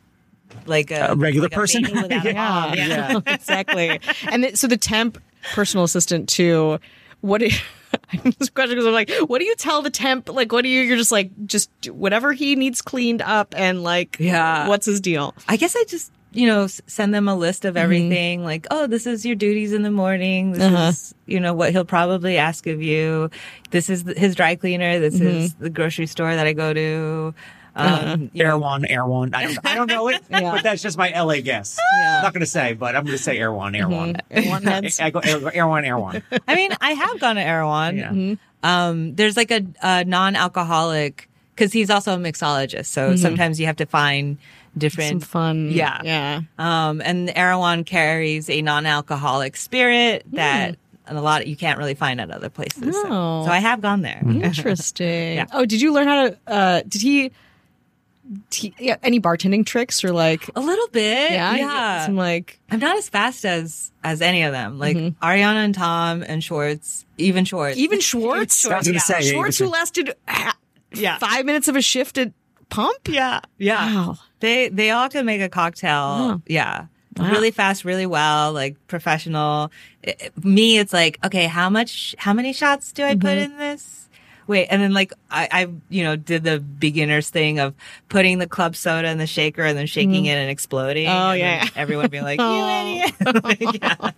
like a, A regular like person? baby without a mom. Yeah, exactly. And th- so the temp personal assistant too. What do you, this question because I'm like, what do you tell the temp? Like, what do you? You're just like, just do whatever he needs cleaned up, and like, Yeah. what's his deal? I guess I just, you know, s- send them a list Mm-hmm. of everything. Like, oh, this is your duties in the morning. This Uh-huh. is, you know, what he'll probably ask of you. This is th- his dry cleaner. This Mm-hmm. is the grocery store that I go to. Um, you know, Air One, Air One. I don't, I don't know it, Yeah. but that's just my L A guess. I'm not going to say, but I'm going to say Air One, Air One. One heads. I go Air, Air One, Air One. I mean, I have gone to Erewhon. Yeah. Um, there's like a, a non-alcoholic, because he's also a mixologist. So sometimes you have to find Some different. fun. Yeah. yeah. Um, and Erewhon carries a non-alcoholic spirit that a lot you can't really find at other places. So, Oh. so I have gone there. Interesting. Yeah. Oh, did you learn how to? Uh, did he? T- yeah, any bartending tricks or like? A little bit. Yeah, Yeah. Some like. I'm not as fast as as any of them. Like Ariana and Tom and Schwartz, even Schwartz. Even Schwartz. I was going to say. Schwartz, who lasted ha- Yeah. five minutes of a shift at Pump. Yeah. Yeah. Wow. They they all can make a cocktail. Oh. Yeah. Wow. Really fast, really well, like professional. It- it- me, it's like, okay, how much, how many shots do I put in this? wait. And then like I, I, you know, did the beginner's thing of putting the club soda in the shaker and then shaking mm. it and exploding. Oh, and yeah. Everyone being like, you idiot. Like, yeah.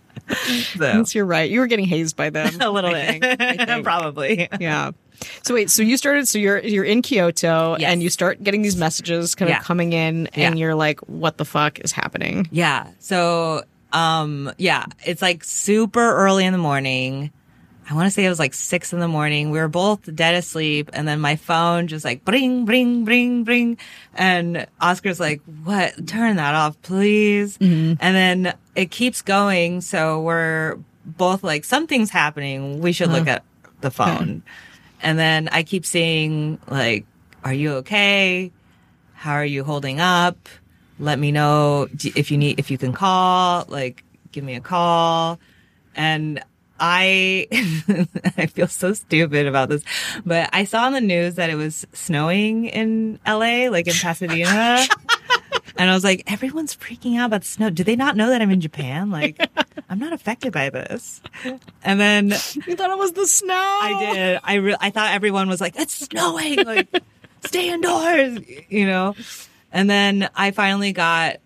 So. Yes, you're right. You were getting hazed by them. A little I bit. think. I think. Probably. Yeah. So wait, so you started, so you're you're in Kyoto yes. and you start getting these messages kind of yeah. coming in and yeah. you're like, what the fuck is happening? Yeah. So, um, yeah, it's like super early in the morning. I want to say it was like six in the morning. We were both dead asleep. And then my phone just like bring, bring, bring, bring. And Oscar's like, what? Turn that off, please. Mm-hmm. And then it keeps going. So we're both like, something's happening. We should uh, look at the phone. Okay. And then I keep seeing like, are you okay? How are you holding up? Let me know if you need, if you can call, like give me a call. And I, I feel so stupid about this, but I saw on the news that it was snowing in L A, like in Pasadena. And I was like, everyone's freaking out about the snow. Do they not know that I'm in Japan? Like, I'm not affected by this. And then you thought it was the snow. I did. I re- I thought everyone was like, it's snowing. Like, stay indoors, you know? And then I finally got,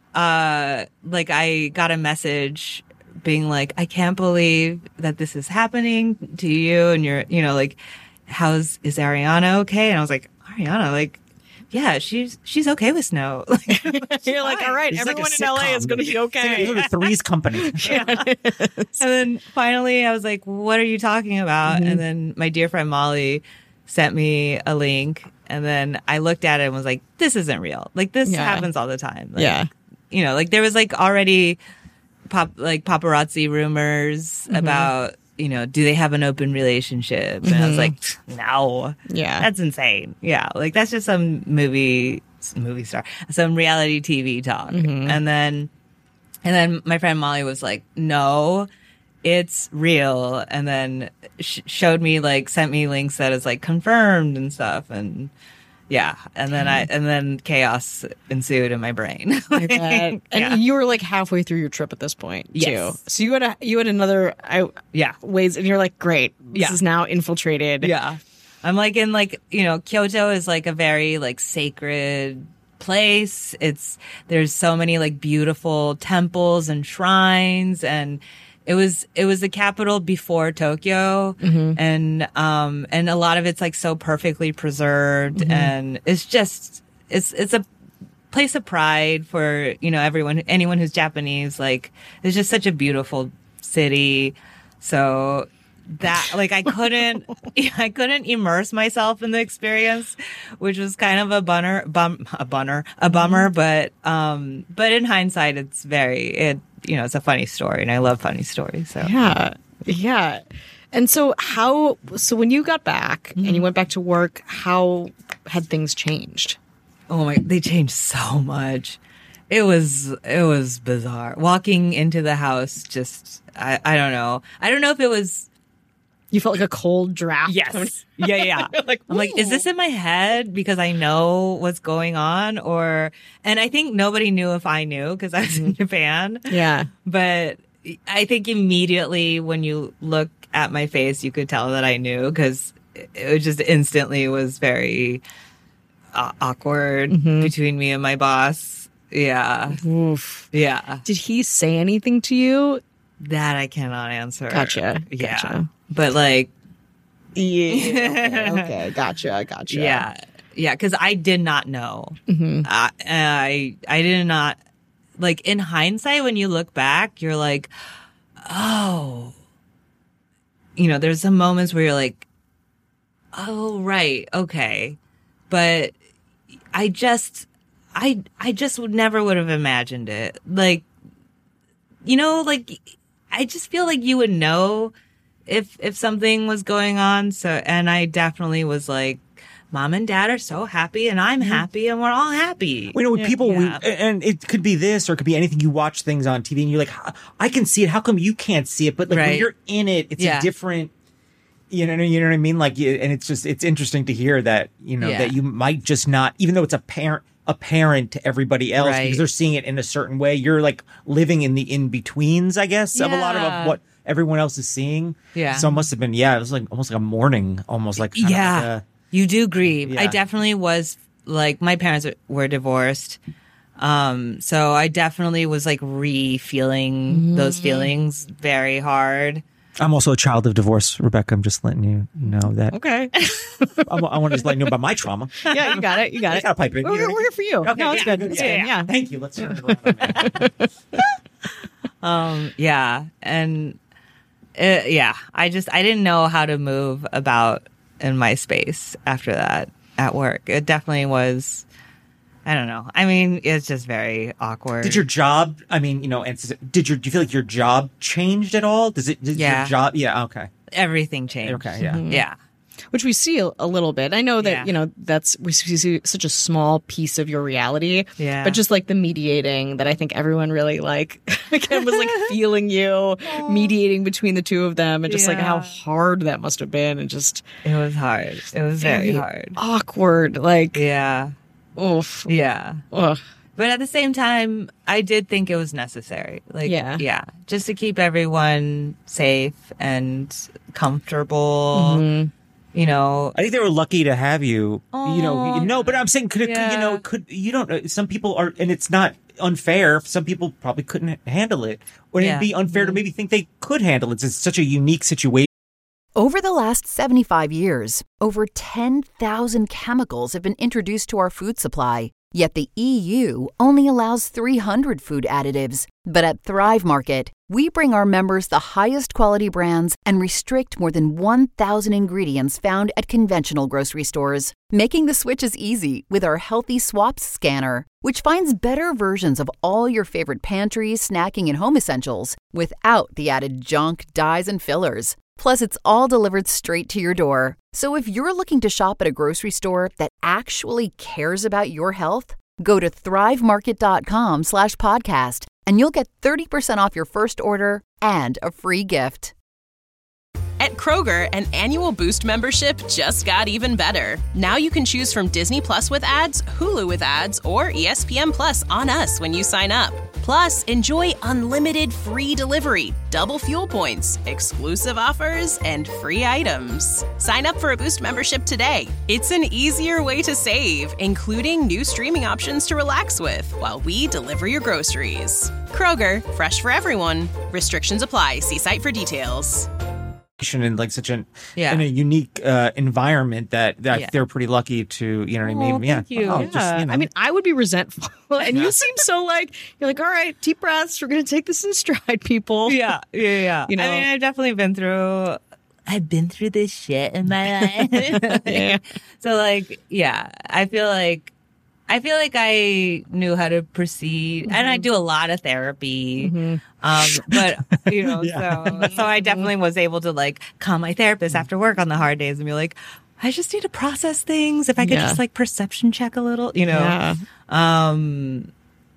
uh, like I got a message being like, I can't believe that this is happening to you. And you're, you know, like, how's, is Ariana okay? And I was like, Ariana, like, yeah, she's, she's okay with snow. Like, you're like, all right, it's everyone like in L A is going to be okay. It's like a Three's Company. Yeah. And then finally I was like, what are you talking about? Mm-hmm. And then my dear friend Molly sent me a link. And then I looked at it and was like, this isn't real. Like, this yeah. happens all the time. Like, yeah. You know, like there was like already pop, like paparazzi rumors mm-hmm. about, you know, do they have an open relationship? And mm-hmm. I was like, no. Yeah. That's insane. Yeah. Like that's just some movie, movie star, some reality T V talk. Mm-hmm. And then, and then my friend Molly was like, no, it's real. And then sh- showed me like, sent me links that is like confirmed and stuff. And yeah. And then I, and then chaos ensued in my brain. Like, and yeah. you were like halfway through your trip at this point too. Yes. So you had a, you had another I, yeah. ways and you're like, great. This yeah. is now infiltrated. Yeah. I'm like in like, you know, Kyoto is like a very like sacred place. It's, there's so many like beautiful temples and shrines, and it was, it was the capital before Tokyo. Mm-hmm. And, um, and a lot of it's like so perfectly preserved. Mm-hmm. And it's just, it's, it's a place of pride for, you know, everyone, anyone who's Japanese. Like, it's just such a beautiful city. So that, like, I couldn't, I couldn't immerse myself in the experience, which was kind of a bunner, bum, a bunner, a bummer. But, um, but in hindsight, it's very, it, you know, it's a funny story, and I love funny stories. So yeah, yeah. And so how? So when you got back mm-hmm. and you went back to work, how had things changed? Oh my! They changed so much. It was it was bizarre. Walking into the house, just I I don't know. I don't know if it was. You felt like a cold draft. Yes. Yeah, yeah. like, I'm like, is this in my head because I know what's going on? Or, and I think nobody knew if I knew because I was in Japan. Yeah. But I think immediately when you look at my face, you could tell that I knew because it just instantly was very uh, awkward mm-hmm. between me and my boss. Yeah. Oof. Yeah. Did he say anything to you? That I cannot answer. Gotcha. Yeah. Gotcha. But like, yeah, okay, okay, gotcha, gotcha. Yeah, yeah, because I did not know. Mm-hmm. I, I, I did not like. In hindsight, when you look back, you're like, oh, you know, there's some moments where you're like, oh, right, okay, but I just, I, I just would never would have imagined it. Like, you know, like I just feel like you would know if if something was going on. So, and I definitely was like, mom and dad are so happy and I'm happy and we're all happy. You know, with people, yeah. we, and it could be this or it could be anything. You watch things on T V and you're like, I can see it. How come you can't see it? But like right. when you're in it, it's yeah. a different, you know, you know what I mean? Like, and it's just, it's interesting to hear that, you know, yeah. that you might just not, even though it's apparent, apparent to everybody else right. because they're seeing it in a certain way. You're like living in the in-betweens, I guess, yeah. of a lot of, of what everyone else is seeing. Yeah. So it must have been, yeah, it was like almost like a mourning, almost like kind yeah, of like a, you do grieve. Yeah. I definitely was like my parents were divorced, um, so I definitely was like re-feeling mm. those feelings very hard. I'm also a child of divorce, Rebecca. I'm just letting you know that. Okay. I'm, I want to just let you know about my trauma. Yeah, you got it. You got I it. Gotta pipe in. We're, we're here for you. Okay, no, it's yeah, good. It's yeah, good. yeah. Yeah. Thank you. Let's turn it around. um, yeah, and it, yeah, I just I didn't know how to move about in my space after that at work. It definitely was. I don't know. I mean, it's just very awkward. Did your job? I mean, you know, and did your? Do you feel like your job changed at all? Does it? Did Yeah. Your job? Yeah. Okay. Everything changed. Okay. Yeah. Mm-hmm. Yeah. Which we see a, a little bit. I know that, Yeah. you know, that's, we see such a small piece of your reality. Yeah. But just like the mediating that I think everyone really like, again, was like feeling you, mediating between the two of them and just like Yeah. how hard that must have been and just It was hard. It was very hard. awkward. Like, Yeah. oof. Yeah. Ugh. But at the same time, I did think it was necessary. Like, Yeah. yeah, just to keep everyone safe and comfortable. Mm-hmm. You know, I think they were lucky to have you. You know, Aw. you know, but I'm saying, could it, Yeah. you know, could you don't know? Some people are, and it's not unfair. Some people probably couldn't handle it, or Yeah. it'd be unfair to maybe think they could handle it. It's such a unique situation. Over the last seventy-five years, over ten thousand chemicals have been introduced to our food supply. Yet the E U only allows three hundred food additives. But at Thrive Market, we bring our members the highest quality brands and restrict more than one thousand ingredients found at conventional grocery stores, making the switch as easy with our Healthy Swaps scanner, which finds better versions of all your favorite pantry, snacking, and home essentials without the added junk, dyes, and fillers. Plus, it's all delivered straight to your door. So if you're looking to shop at a grocery store that actually cares about your health, go to thrivemarket.com slash podcast and you'll get thirty percent off your first order and a free gift. At Kroger, an annual Boost membership just got even better. Now you can choose from Disney Plus with ads, Hulu with ads, or E S P N Plus on us when you sign up. Plus, enjoy unlimited free delivery, double fuel points, exclusive offers, and free items. Sign up for a Boost membership today. It's an easier way to save, including new streaming options to relax with while we deliver your groceries. Kroger, fresh for everyone. Restrictions apply. See site for details. In like such an Yeah. in a unique uh, environment that, that Yeah. they're pretty lucky to, you know what I Oh, mean? Yeah. thank you. Oh, Yeah. just, you know. I mean, I would be resentful. And you seem so like, you're like, all right, deep breaths. We're going to take this in stride, people. yeah, yeah, yeah. You know? I mean, I've definitely been through. I've been through this shit in my life. Yeah. So, like, yeah, I feel like I feel like I knew how to proceed, and I do a lot of therapy. Um, but you know, so so I definitely was able to like call my therapist after work on the hard days and be like, I just need to process things. If I could Yeah. just like perception check a little, you know. Yeah. Um,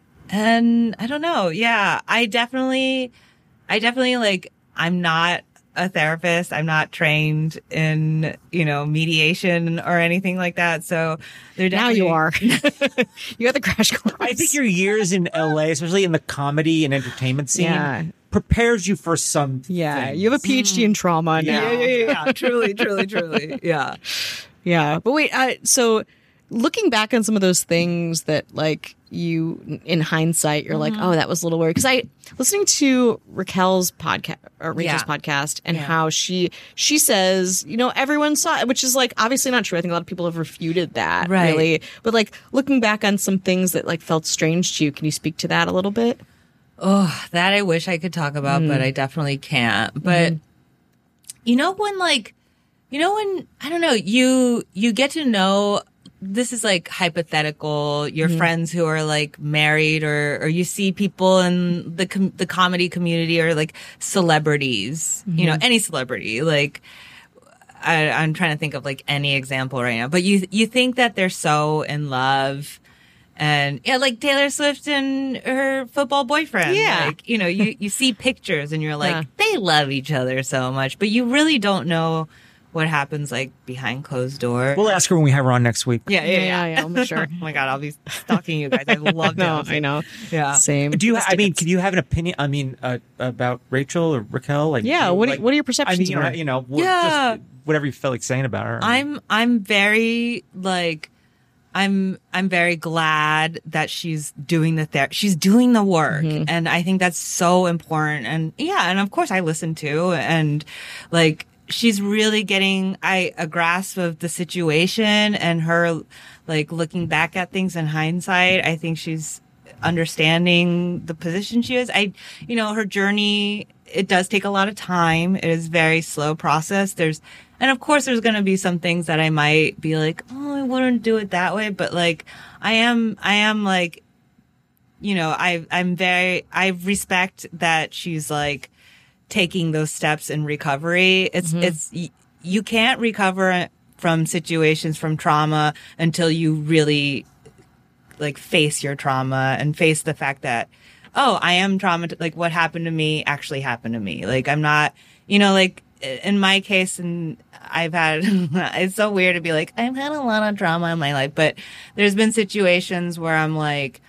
and I don't know. Yeah, I definitely, I definitely like. I'm not a therapist. I'm not trained in, you know, mediation or anything like that. So they're Now definitely, you are. You got the crash course. I think your years in L A, especially in the comedy and entertainment scene, Yeah. prepares you for some. Yeah. things. You have a P H D in trauma now. Yeah, yeah, yeah, yeah. Truly, truly, truly. Yeah. Yeah. But wait, uh, so looking back on some of those things that like you in hindsight, you're like, oh, that was a little weird. Cause I listening to Raquel's podcast or Rachel's Yeah. podcast and Yeah. how she, she says, you know, everyone saw it, which is like obviously not true. I think a lot of people have refuted that Right. really. But like looking back on some things that like felt strange to you, can you speak to that a little bit? Oh, that I wish I could talk about, but I definitely can't. But you know when like, you know when I don't know, you you get to know. This is like hypothetical. Your friends who are like married, or or you see people in the com- the comedy community, or like celebrities. You know, any celebrity. Like I, I'm trying to think of like any example right now. But you you think that they're so in love. And yeah, like Taylor Swift and her football boyfriend. Yeah. Like, you know, you, you see pictures and you're like, Yeah. they love each other so much, but you really don't know what happens like behind closed doors. We'll ask her when we have her on next week. Yeah, yeah, yeah. yeah, I'm sure. Oh my God, I'll be stalking you guys. I love No, that. I know. Yeah. Same. Do you? Let's I take mean, it. can you have an opinion? I mean, uh, about Rachel or Raquel? Like, Yeah, you know, what are- like- what are your perceptions I mean, you of know, her? you know, what- Yeah. just whatever you feel like saying about her. I'm I'm very like I'm I'm very glad that she's doing the ther- she's doing the work, and I think that's so important. And yeah, and of course I listen to, and like she's really getting I a grasp of the situation, and her like looking back at things in hindsight. I think she's understanding the position she is. I you know her journey. It does take a lot of time. It is a very slow process. There's And of course, there's going to be some things that I might be like, oh, I wouldn't do it that way. But like, I am, I am like, you know, I, I'm very, I respect that she's like taking those steps in recovery. It's, Mm-hmm. it's, y- you can't recover from situations, from trauma until you really like face your trauma and face the fact that, oh, I am traumatized. Like what happened to me actually happened to me. Like I'm not, you know, like, in my case, and I've had, it's so weird to be like, I've had a lot of trauma in my life, but there's been situations where I'm like,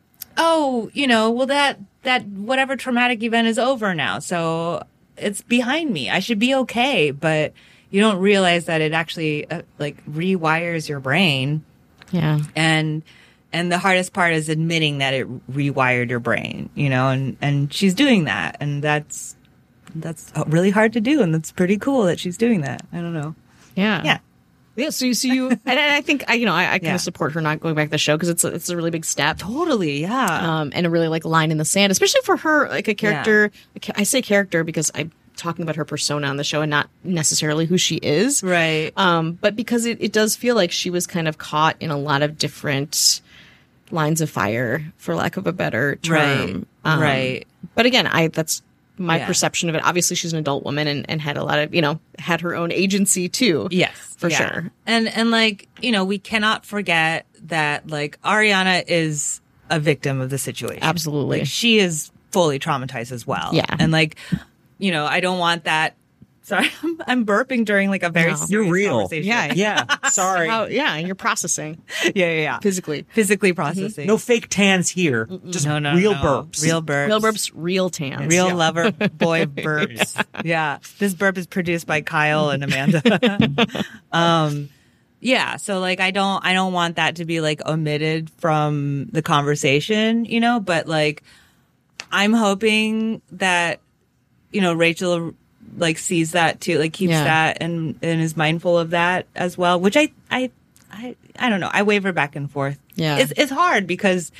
oh, you know, well, that, that whatever traumatic event is over now. So it's behind me. I should be okay. But you don't realize that it actually uh, like rewires your brain. Yeah. And, and the hardest part is admitting that it rewired your brain, you know, and, and she's doing that. And that's, that's really hard to do, and that's pretty cool that she's doing that. I don't know. Yeah. Yeah. Yeah. So you, so you, and, and I think I, you know, I, I kind Yeah. of support her not going back to the show because it's a, it's a really big step. Totally. Yeah. Um, and a really like line in the sand, especially for her, like a character. I say character because I'm talking about her persona on the show and not necessarily who she is. Right. Um, but because it, it does feel like she was kind of caught in a lot of different lines of fire, for lack of a better term. Right. Um, Right. But again, I, that's my Yeah. perception of it. Obviously she's an adult woman and, and had a lot of, you know, had her own agency too. Yes, For yeah. sure. And and like, you know, we cannot forget that like Ariana is a victim of the situation. Absolutely. Like, she is fully traumatized as well. Yeah. And like, you know, I don't want that. Sorry, I'm, I'm burping during like a very No. serious You're real. conversation. Yeah. yeah. Sorry. How, yeah. And you're processing yeah, yeah, yeah. physically. Physically processing. No fake tans here. Just no, no, real no. burps. Real burps. Real burps, real tans. Real Yeah. lover boy burps. Yeah. This burp is produced by Kyle and Amanda. um, yeah. So like, I don't, I don't want that to be like omitted from the conversation, you know, but like, I'm hoping that, you know, Rachel like sees that too, like keeps Yeah. that and, and is mindful of that as well, which I, I, I, I don't know. I waver back and forth. Yeah. It's, it's hard because,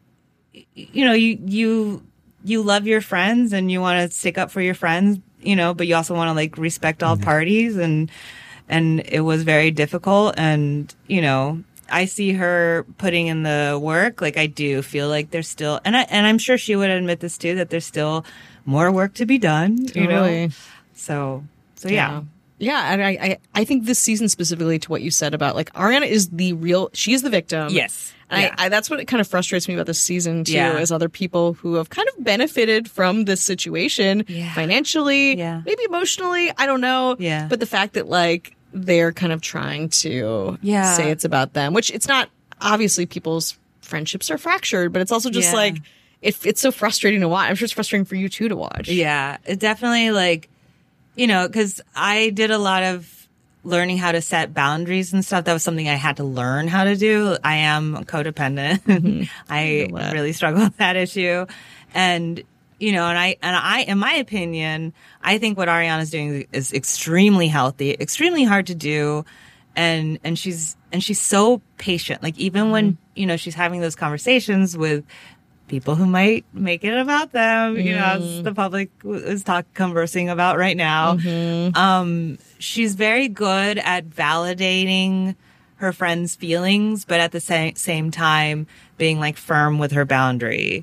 you know, you, you, you love your friends and you want to stick up for your friends, you know, but you also want to like respect all parties, and, and it was very difficult. And, you know, I see her putting in the work. Like I do feel like there's still, and I, and I'm sure she would admit this too, that there's still more work to be done, you know? Totally. So, so yeah. Yeah, and I, I, I think this season specifically to what you said about like Ariana is the real, she is the victim. Yes. And Yeah. I, I, that's what kind of frustrates me about this season too, Yeah. is other people who have kind of benefited from this situation Yeah. financially, Yeah. maybe emotionally, I don't know. Yeah. But the fact that like they're kind of trying to Yeah. say it's about them, which it's not, obviously people's friendships are fractured, but it's also just Yeah. like, it, it's so frustrating to watch. I'm sure it's frustrating for you too to watch. Yeah, it definitely like, you know, because I did a lot of learning how to set boundaries and stuff. That was something I had to learn how to do. I am codependent. I that. really struggle with that issue. And, you know, and I, and I, in my opinion, I think what Ariana's doing is extremely healthy, extremely hard to do. And, and she's, and she's so patient. Like even when, you know, she's having those conversations with people who might make it about them, you know, as the public is talk conversing about right now. Um, she's very good at validating her friends' feelings, but at the same same time being like firm with her boundary,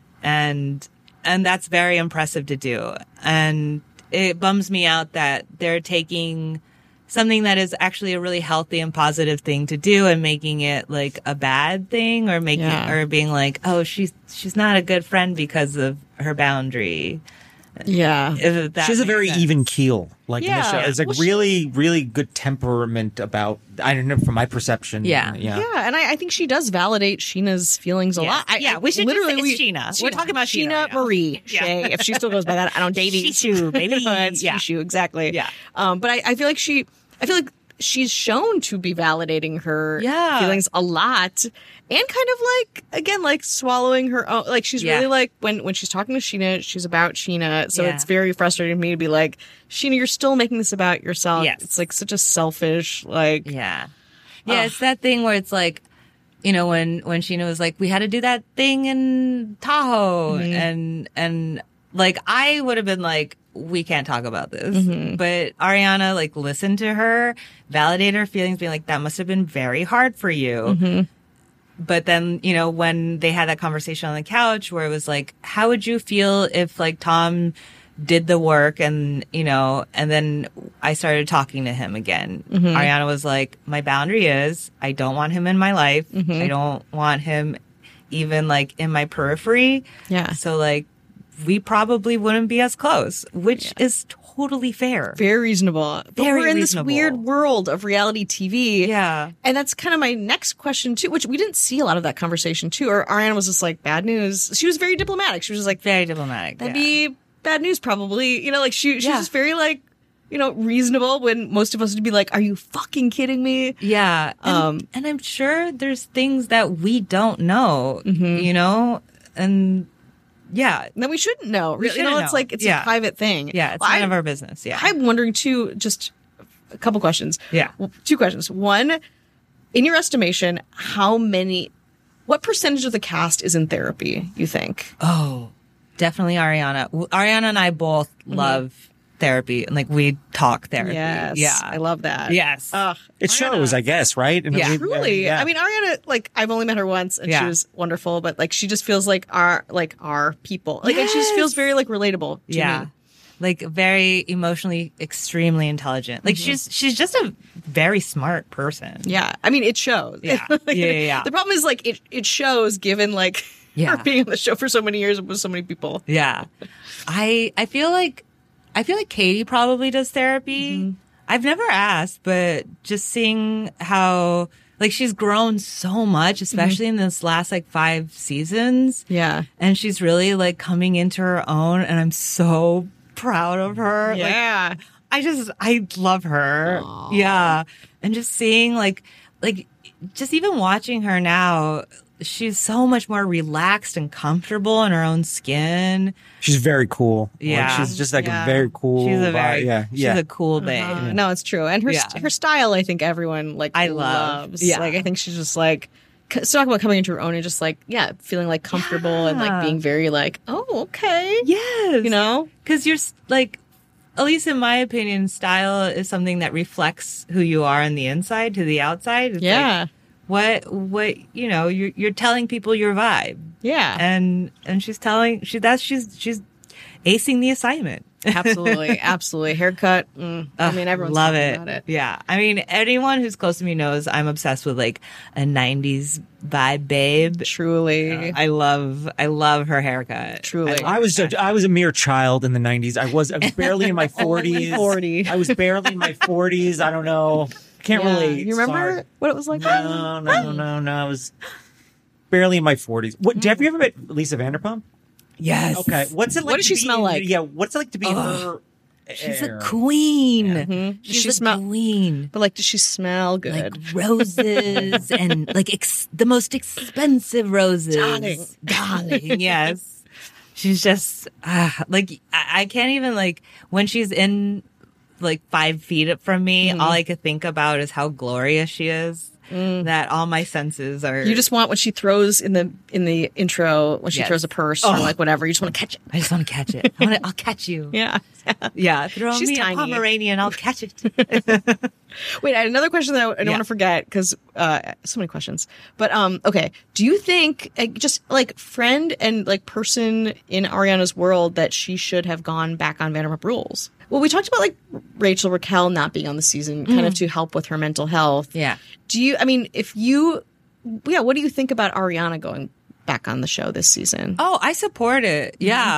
and and that's very impressive to do. And it bums me out that they're taking something that is actually a really healthy and positive thing to do and making it like a bad thing, or making Yeah. or being like, oh, she's she's not a good friend because of her boundary. Yeah. If that She has a makes very sense. even keel, like in the Yeah. show. It's like Well, she- really, really good temperament about. I don't know from my perception. Yeah. yeah. Yeah, and I, I think she does validate Sheena's feelings a Yes. lot. I, Yeah, I, we should just literally say it's we, Sheena. We're talking about Sheena Sheena right now. Marie Yeah. Shea, if she still goes by that. I don't date Shishu, baby. It's Yeah. Shishu, exactly. Yeah. Um, but I, I feel like she, I feel like she's shown to be validating her Yeah. feelings a lot, and kind of like again, like swallowing her own. Like she's Yeah. really like when when she's talking to Sheena, she's about Sheena. So Yeah. it's very frustrating to me to be like, Sheena, you're still making this about yourself. Yes. It's like such a selfish like. Yeah. Yeah, it's that thing where it's like, you know, when, when Sheena was like, we had to do that thing in Tahoe. Mm-hmm. And, and like, I would have been like, we can't talk about this. Mm-hmm. But Ariana, like, listened to her, validated her feelings, being like, that must have been very hard for you. Mm-hmm. But then, you know, when they had that conversation on the couch where it was like, how would you feel if like Tom did the work and, you know, and then I started talking to him again. Mm-hmm. Ariana was like, my boundary is I don't want him in my life. Mm-hmm. I don't want him even like in my periphery. Yeah. So like we probably wouldn't be as close, which is totally fair. Very reasonable. But Very we're in reasonable. this weird world of reality T V. Yeah. And that's kind of my next question too, which we didn't see a lot of that conversation too. Or Ariana was just like, bad news. She was very diplomatic. She was just like, Very diplomatic. that'd yeah. be bad news probably. You know, like she she's Yeah. just very like, you know, reasonable when most of us would be like, are you fucking kidding me? Yeah. And, Um, and I'm sure there's things that we don't know, Mm-hmm. you know? And yeah. Then we shouldn't know. We Really, you know, shouldn't it's know. like it's Yeah. a private thing. Yeah. It's Well, none I- of our business. Yeah. I'm wondering too, just a couple questions. Yeah. Well, two questions. One, in your estimation, how many, what percentage of the cast is in therapy, you think? oh, definitely Ariana. W- Ariana and I both love therapy and like we talk therapy. Yes. Yeah. I love that. Yes. Ugh. It shows, I guess, right? And Yeah. we- Truly. yeah. I mean, Ariana, like, I've only met her once and she Yeah. was wonderful, but like, she just feels like our, like, our people. Like, and she just feels very, like, relatable to yeah. me. Like very emotionally extremely intelligent. Like she's she's just a very smart person. Yeah. I mean, it shows. Yeah. Like, Yeah, yeah, yeah. The problem is, like, it, it shows given, like, Yeah. her being on the show for so many years with so many people. Yeah. I I feel like I feel like Katie probably does therapy. Mm-hmm. I've never asked, but just seeing how like she's grown so much, especially in this last like five seasons. Yeah. And she's really like coming into her own and I'm so proud of her. Like, Yeah. I just I love her. Yeah. And just seeing like like just even watching her now, she's so much more relaxed and comfortable in her own skin. She's very cool. Like, Yeah. she's just like Yeah. a very cool. She's a vibe. very yeah, she's yeah. a cool babe. Uh, no, it's true. And her Yeah. her style, I think everyone like I love. loves. Yeah. Like I think she's just like c- so talk about coming into her own and just like yeah, feeling like comfortable and like Yeah. being very like oh okay, Yes. you know Because you're s- like, at least in my opinion, style is something that reflects who you are on the inside to the outside. It's yeah Like, what, what, you know, you're, you're telling people your vibe. yeah And, and she's telling, she, that's, she's, she's acing the assignment. absolutely absolutely haircut. Mm, I mean everyone's Love talking it. about it. Yeah. I mean, anyone who's close to me knows I'm obsessed with like a nineties vibe babe. Truly, I love, I love her haircut. Truly. I, I was a, I was a mere child in the nineties. I was I was barely in my forties. forty. I was barely in my forties. I don't know. Can't Yeah. relate. You remember Sorry. what it was like? No, no, no, no. I was barely in my forties. What? Have you ever met Lisa Vanderpump? yes. Okay. What's it like? What does to she be smell in- like? Yeah. What's it like to be in her? She's air? a queen. Mhm. She's She a smell- queen. But like, does she smell good? Like roses and like ex- the most expensive roses. Darling. Darling, yes. She's just uh, like, I-, I can't even like, when she's in like five feet from me, Mm-hmm. all I could think about is how glorious she is. That all my senses are. Mm. You just want what she throws in the in the intro when she Yes. throws a purse or like whatever. You just want to catch it. I just want to catch it. I wanna, I'll catch you. Yeah. Yeah. Throw She's me tiny. a Pomeranian. I'll catch it. Wait, I had another question that I don't Yeah. want to forget because uh, so many questions. But um, okay, do you think uh, just like friend and like person in Ariana's world that she should have gone back on Vanderpump Rules? Well, we talked about like Rachel Raquel not being on the season, kind of to help with her mental health. Yeah. Do you? I mean, if you, yeah, what do you think about Ariana going back on the show this season? Oh, I support it. Yeah,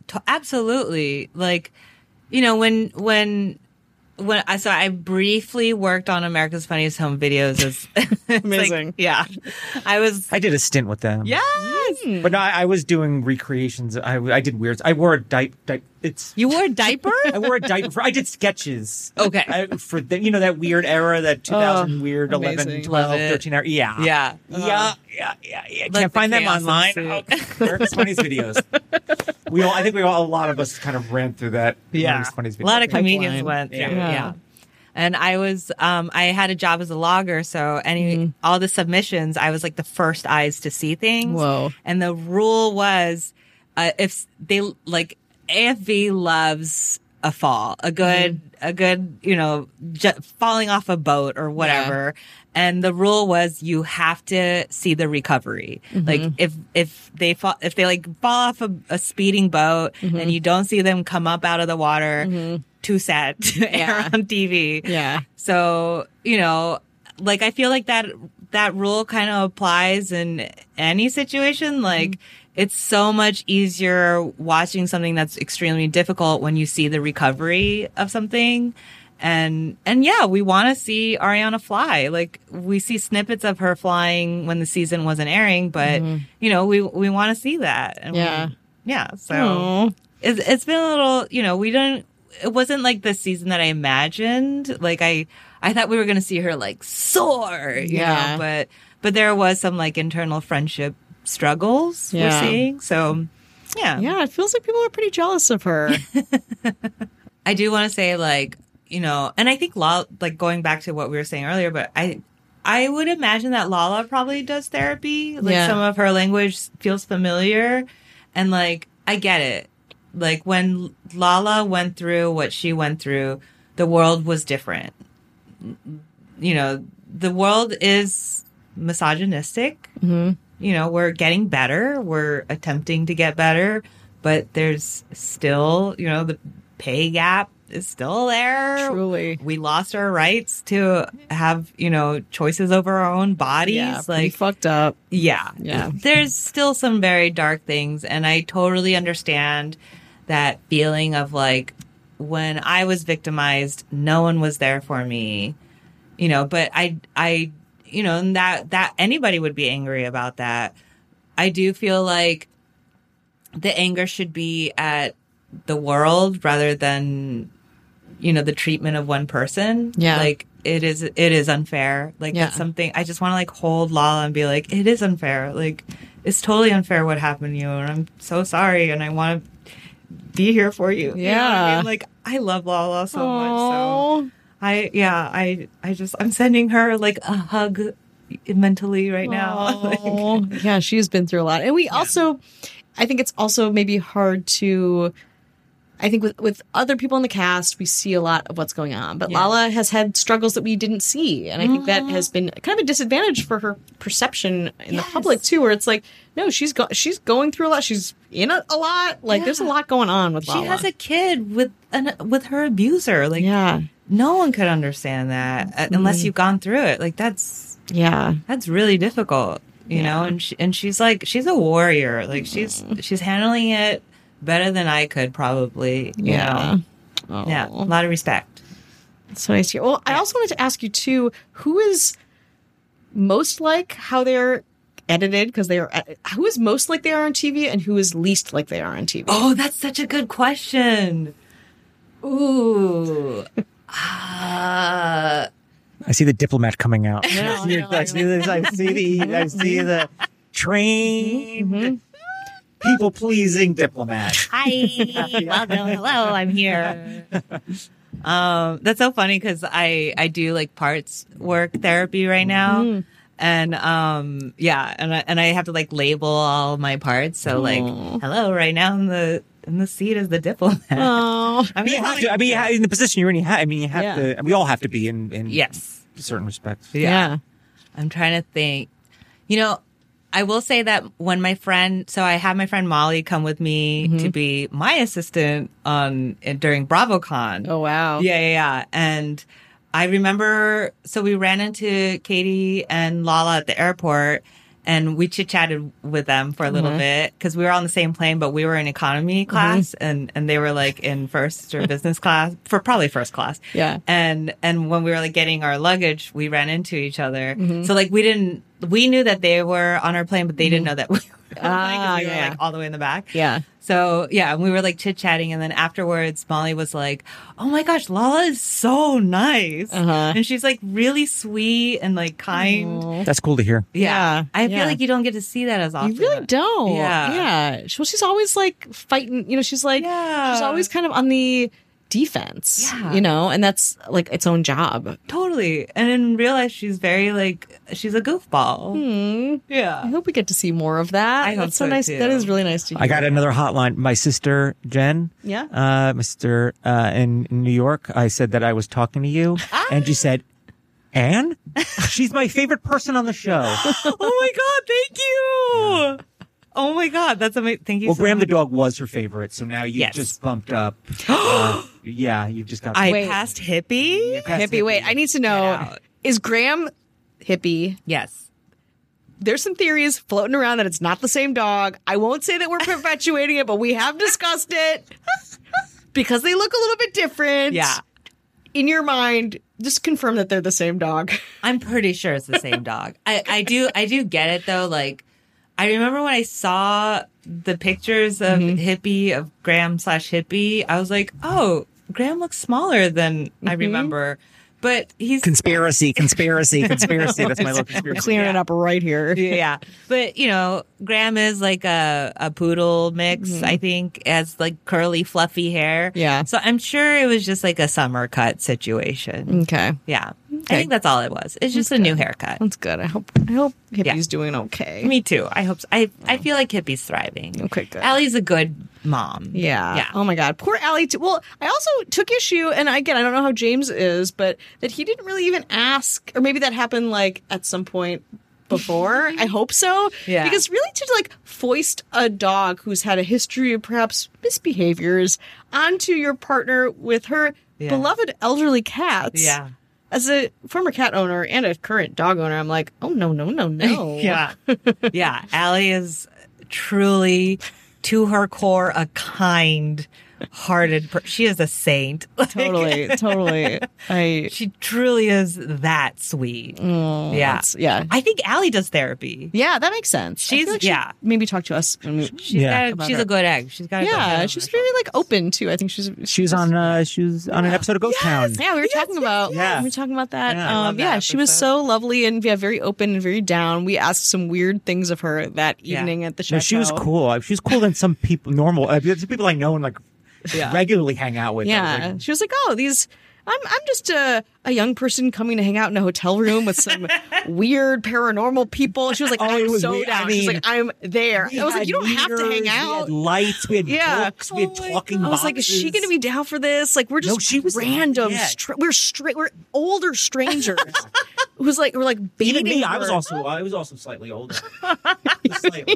To- absolutely. Like, you know, when when when I so I briefly worked on America's Funniest Home Videos as Amazing. like, yeah. I was I did a stint with them. yes. But no, I, I was doing recreations. I, I did weirds. I wore a diaper. Di- it's You wore a diaper? I wore a diaper. For, I did sketches. Okay. I, for the, you know that weird era, that two thousand Oh, weird amazing. eleven, twelve, Love it. thirteen era. Yeah. Yeah. Yeah. Yeah. Yeah. Yeah. Like Can't the find them chaos online. ensued. Oh, America's Funniest Videos. We all. I think we all. A lot of us kind of ran through that. America's Funniest A Videos. lot of Pipeline. comedians went through. Yeah. Yeah. And I was, um, I had a job as a logger, so any all the submissions, I was like the first eyes to see things. Whoa. And the rule was, uh, if they like A F V loves a fall, a good, a good, you know, ju- falling off a boat or whatever. And the rule was you have to see the recovery. Like if if they fall, if they like fall off a, a speeding boat and you don't see them come up out of the water, too sad to Yeah. air on T V. Yeah. So you know, like I feel like that that rule kind of applies in any situation. Like it's so much easier watching something that's extremely difficult when you see the recovery of something. And, and yeah, we want to see Ariana fly. Like we see snippets of her flying when the season wasn't airing, but you know, we, we want to see that. And Yeah. we- yeah. So Aw. it's, it's been a little, you know, we don't, it wasn't like the season that I imagined. Like I, I thought we were going to see her like soar, you Yeah. know, but, but there was some like internal friendship struggles Yeah. we're seeing. So yeah. Yeah, it feels like people are pretty jealous of her. I do want to say, like, you know, and I think Lala, like going back to what we were saying earlier, but I, I would imagine that Lala probably does therapy. Like Yeah. some of her language feels familiar, and like I get it. Like when Lala went through what she went through, the world was different. You know, the world is misogynistic. Mm-hmm. You know, we're getting better. We're attempting to get better, but there's still, you know, the pay gap is still there. Truly. We lost our rights to have, you know, choices over our own bodies. Yeah, pretty like, fucked up. yeah. Yeah. There's still some very dark things. And I totally understand that feeling of like, when I was victimized, no one was there for me, you know, but I, I, you know, and that, that anybody would be angry about that. I do feel like the anger should be at the world rather than, you know, the treatment of one person. Yeah. Like it is, it is unfair. Like Yeah. that's something I just want to like hold Lala and be like, it is unfair. Like it's totally unfair what happened to you. And I'm so sorry. And I want to be here for you. You know what I Yeah. mean? Like I love Lala so Aw. much. So I, yeah, I, I just, I'm sending her like a hug mentally right now. Like, Oh, yeah, she's been through a lot. And we also, I think it's also maybe hard to, I think with, with other people in the cast, we see a lot of what's going on. But Yeah. Lala has had struggles that we didn't see. And I think that has been kind of a disadvantage for her perception in the public, too, where it's like, no, she's go- she's going through a lot. She's in a, a lot. Like, there's a lot going on with Lala. she has a kid with an, with her abuser. Like, Yeah. no one could understand that uh, unless you've gone through it. Like that's Yeah. that's really difficult, you know. And she, and she's like she's a warrior. Like she's she's handling it better than I could probably. You Yeah. know? Oh. Yeah, a lot of respect. It's so nice to hear. Well, I also wanted to ask you too, who is most like how they're edited? Because they are, who is most like they are on T V and who is least like they are on T V? Oh, that's such a good question. Ooh. Uh, I see the diplomat coming out. know, I, see, I know, I see this. I see the. I see the trained, people pleasing diplomat. hi, welcome, hello, I'm here. Um, that's so funny because I I do like parts work therapy right now, and um yeah, and I, and I have to like label all my parts. So like, hello, right now in the in the seat is the diplomat. Oh, I mean, You have to, I mean, you have- in the position you're in, you have. I mean, you have Yeah. to. We all have to be in. in yes, certain respects. yeah. I'm trying to think. You know, I will say that when my friend, so I had my friend Molly come with me Mm-hmm. to be my assistant on during BravoCon. Oh, wow. Yeah, yeah, yeah. And I remember, so we ran into Katie and Lala at the airport, and we chit chatted with them for a little Mhm. bit because we were on the same plane, but we were in economy class, and and they were like in first or business class for probably first class. Yeah. And and when we were like getting our luggage, we ran into each other. Mhm. So like we didn't we knew that they were on our plane, but they didn't know that we were on our plane 'cause Ah, we were yeah. like all the way in the back. Yeah. So yeah, we were like chit chatting, and then afterwards, Molly was like, "Oh my gosh, Lala is so nice," Uh-huh. and she's like really sweet and like kind. That's cool to hear. Yeah. Yeah, I feel yeah. like you don't get to see that as often. You really don't. Yeah. Yeah. Well, she's always like fighting, you know, she's like, Yeah. she's always kind of on the defense, Yeah. you know, and that's like its own job. Totally. And in real life, she's very like she's a goofball. Hmm. Yeah. I hope we get to see more of that. I hope That's so so, nice. too. That is really nice to hear. I got another hotline. My sister Jen, Yeah. uh, my sister uh, in, in New York. I said that I was talking to you, and she said, "Anne, she's my favorite person on the show." Oh my god, thank you. Oh my god, that's amazing. Thank you Well, so Graham much. the dog was her favorite, so now you Yes. just bumped up. uh, yeah, you just got. I Wait. passed hippie? Past Hippie. Wait, I need to know, Get out. is Graham hippie? Yes. There's some theories floating around that it's not the same dog. I won't say that we're perpetuating it, but we have discussed it because they look a little bit different. Yeah. In your mind, just confirm that they're the same dog. I'm pretty sure it's the same dog. I, I do I do get it though. Like I remember when I saw the pictures of Hippie of Graham slash Hippie, I was like, oh, Graham looks smaller than I remember. But he's Conspiracy, conspiracy, conspiracy. That's my little conspiracy. Clearing it up right here. yeah. But you know, Graham is like a, a poodle mix, I think, has like curly, fluffy hair. Yeah. So I'm sure it was just like a summer cut situation. Okay. Yeah. I think that's all it was. It's just a new haircut. That's good. I hope I hope Hippie's Yeah. doing okay. Me too. I hope so. I, I feel like Hippie's thriving. Okay, good. Allie's a good mom. Yeah. Yeah. Oh my God. Poor Allie. Too. Well, I also took issue, and again, I don't know how James is, but that he didn't really even ask, or maybe that happened like at some point before. I hope so. Yeah. Because really to like foist a dog who's had a history of perhaps misbehaviors onto your partner with her Yeah. beloved elderly cats. Yeah. As a former cat owner and a current dog owner, I'm like, oh no, no, no, no. Yeah. Yeah. Allie is truly, to her core, a kind hearted per- she is a saint. Like, Totally, totally. I she truly is that sweet. oh, Yeah. that's- yeah. I think Allie does therapy. Yeah, that makes sense. I She's- feel like she yeah. maybe talk to us. When we, She's Yeah. got About she's her. a good egg. She's got a good head yeah, on she's her very like open too. I think she's She was on. Uh, she was on an episode of Ghost Town. yeah. We were talking about yes. we were talking about that. Yeah, I love um, that yeah, she was episode. so lovely and yeah, very open and very down. We asked some weird things of her that Yeah. evening at the show. No, she was cool. She was cooler than some people. Normal. Uh, there's people I know and like Yeah. regularly hang out with. I was Yeah, like, she was like, "Oh, these." I'm I'm just a, a young person coming to hang out in a hotel room with some weird paranormal people. She was like, Oh, it I'm was so weird. down. I She's mean, like, I'm there. we I was like, had you don't have to hang meters, out. We had lights. We had Yeah. books. We had Oh my talking. I was like, is she boxes. going to be down for this? Like, we're just No, she was- random. yeah. Stra- we're straight. We're older strangers. Who's like we're like Even baiting me, I was her. also. I was also slightly older. Slightly.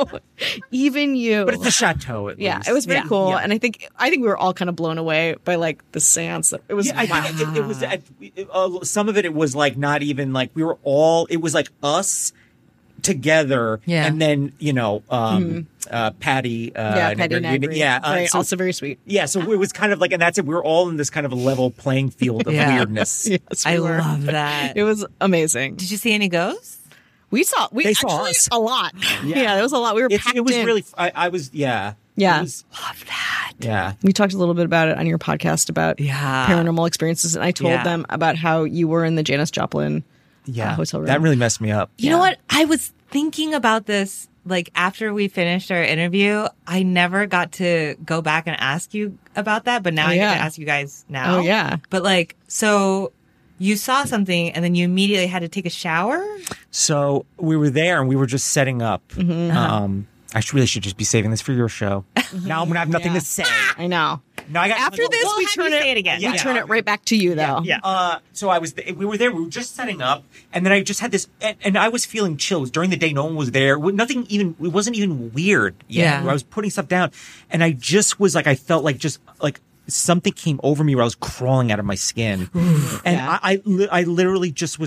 even you. But it's the chateau. At yeah, least. it was very Yeah. cool, Yeah. and I think I think we were all kind of blown away by like the seance. It was Yeah, I wow. think it, it was. At, uh, some of it, it was like not even like we were all. It was like us together, Yeah. and then you know, um, uh, Patty. Uh, yeah, Patty Negri- Negri. Yeah, uh, Very- so- also very sweet. yeah. So it was kind of like, and that's it. We were all in this kind of a level playing field of Yeah. weirdness. Yes, we I were. love that. It was amazing. Did you see any ghosts? We saw we They saw actually us. a lot. Yeah, there was a lot. We were It's, packed it was in. really. I, I was. Yeah. Yeah. It was, Love that. yeah. We talked a little bit about it on your podcast about Yeah. paranormal experiences, and I told Yeah. them about how you were in the Janis Joplin Yeah. uh, hotel room. That really messed me up. You know what? I was thinking about this like after we finished our interview. I never got to go back and ask you about that, but now Oh, I yeah. get to ask you guys now. Oh, yeah. But like, so you saw something and then you immediately had to take a shower? So we were there and we were just setting up. Mm-hmm. Um, I should, really should just be saving this for your show. Now I'm gonna have nothing Yeah. to say. I know. No, I got After this, We'll we have turn you it, say it again. We Yeah. turn it right back to you, though. Yeah. Uh, so I was, we were there. We were just setting up, and then I just had this, and, and I was feeling chills during the day. No one was there. Nothing even. It wasn't even weird. Yet, Yeah. where I was putting stuff down, and I just was like, I felt like just like something came over me where I was crawling out of my skin, and Yeah. I, I, li- I literally just was like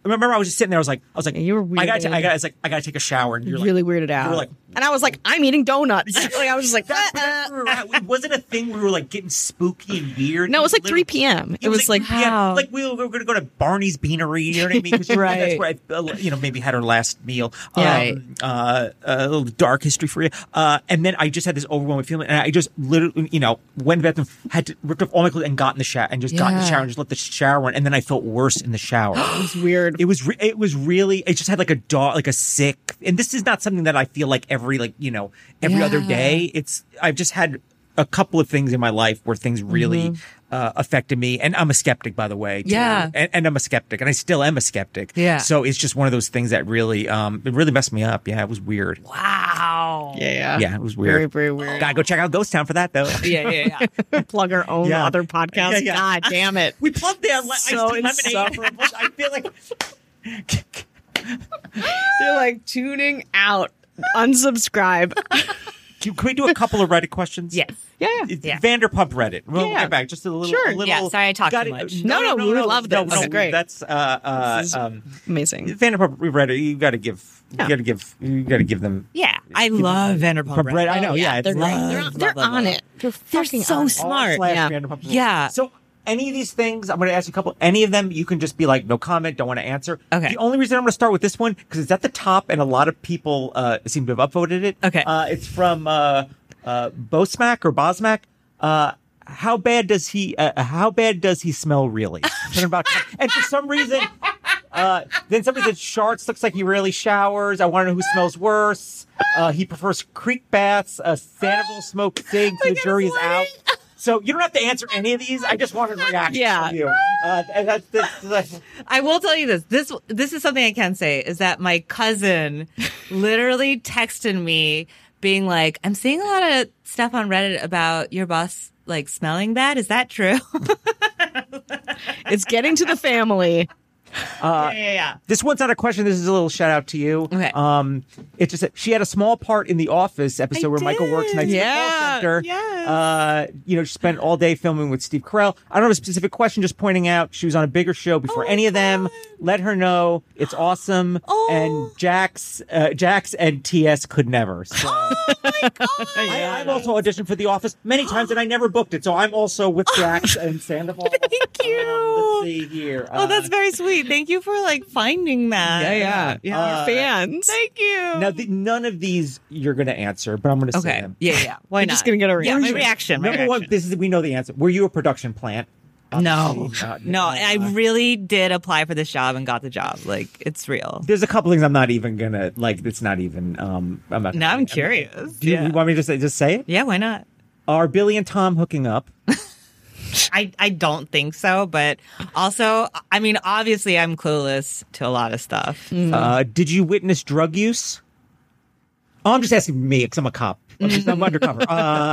remember I was just sitting there. I was like, I was like, you were I got, weirded. I got, I was like, I got to take a shower. And you're really like, weirded out. You were like, and I was like, I'm eating donuts. like I was just like, uh, uh. it wasn't a thing. We were like getting spooky and weird. No, it was like literally- three p.m. It, It was like, three p m. wow. Like we were, we were going to go to Barney's Beanery. You know what I mean? 'Cause she- Right. That's where I, uh, you know, maybe had her last meal. Yeah. Um, uh, a little dark history for you. Uh, and then I just had this overwhelming feeling, and I just literally, you know, went to the bathroom, had to ripped off all my clothes, and got in the shower, and just got in the Yeah. shower, and just let the shower run, and then I felt worse in the shower. it was weird. It was re- it was really it just had like a dog like a sick, and this is not something that I feel like every like you know every Yeah. other day. It's I've just had a couple of things in my life where things really uh, affected me, and I'm a skeptic, by the way. too. Yeah. and, and I'm a skeptic, and I still am a skeptic. Yeah. So it's just one of those things that really um it really messed me up. Yeah, it was weird. Wow. yeah, yeah. Yeah, it was Very, weird. very weird. Gotta go check out Ghost Town for that though. Yeah, yeah, yeah. Plug our own Yeah. other podcast. Yeah, yeah. God damn it. We plugged their le- So iced tea lemonade. insufferable. I feel like They're like tuning out. Unsubscribe. can we do a couple of Reddit questions? Yes. Yeah, yeah. It's Yeah. Vanderpump Reddit. We'll Yeah. get back just a little. Sure. A little, Yeah, sorry I talked got too it- much. No, no, we love no, this. no, This is great. That's uh, uh, This is um, amazing. Vanderpump Reddit. You got to give. You Yeah. got to give. You got to give them. Yeah. I love Vanderpump Pump Reddit. I Reddit. know. yeah, it's they're great. love, They're, on- love, they're love, on love. it. They're, They're fucking so on it. smart. slash Yeah. Vanderpump Reddit. Yeah. So any of these things, I'm going to ask you a couple. Any of them, you can just be like, no comment, don't want to answer. Okay. The only reason I'm going to start with this one because it's at the top, and a lot of people uh, seem to have upvoted it. Okay. Uh, it's from uh, uh, Bosmac or Bosmac. Uh, how bad does he? Uh, how bad does he smell really? Something about, and for some reason, uh, then somebody said Sharks looks like he rarely showers. I want to know who smells worse. Uh, he prefers creek baths. Uh, Sandoval smoked cig. So the jury is out. So you don't have to answer any of these. I just wanted a reaction Yeah. from you. Uh, and that's, that's, that's, I will tell you this. This this is something I can say is that my cousin literally texted me being like, "I'm seeing a lot of stuff on Reddit about your boss like smelling bad. Is that true?" It's getting to the family. uh, yeah, yeah, yeah. This one's not a question. This is a little shout out to you. Okay. Um, it's just that she had a small part in the Office episode I where Michael works nights Yeah, at the call center. yes. Uh, you know, she spent all day filming with Steve Carell. I don't have a specific question, just pointing out she was on a bigger show before Oh any my of them. God. Let her know it's awesome. Oh. And Jax, uh, Jax and T S could never. So. Oh my god. I, I've also auditioned for The Office many times, and I never booked it. So I'm also with Jax and Sandoval. Thank you. Um, let's see here. Oh, that's Uh, very sweet. Thank you for like finding that. Yeah, yeah. Yeah. Uh, Fans. Thank you. Now, the, none of these you're going to answer, but I'm going to say okay. them. Yeah, yeah. Why You're not? just gonna get a Yeah, my reaction. reaction. My Number one, reaction. this is we know the answer. Were you a production plant? No, Uh, no, uh, I really did apply for this job and got the job. Like, it's real. There's a couple things I'm not even gonna like. It's not even. Um, I'm not. Now I'm curious. Do you, yeah. you want me to say just say it? yeah, why not? Are Billy and Tom hooking up? I, I don't think so, but also, I mean, obviously, I'm clueless to a lot of stuff. Uh, did you witness drug use? Oh, I'm just asking me because I'm a cop. I'm, just, I'm undercover.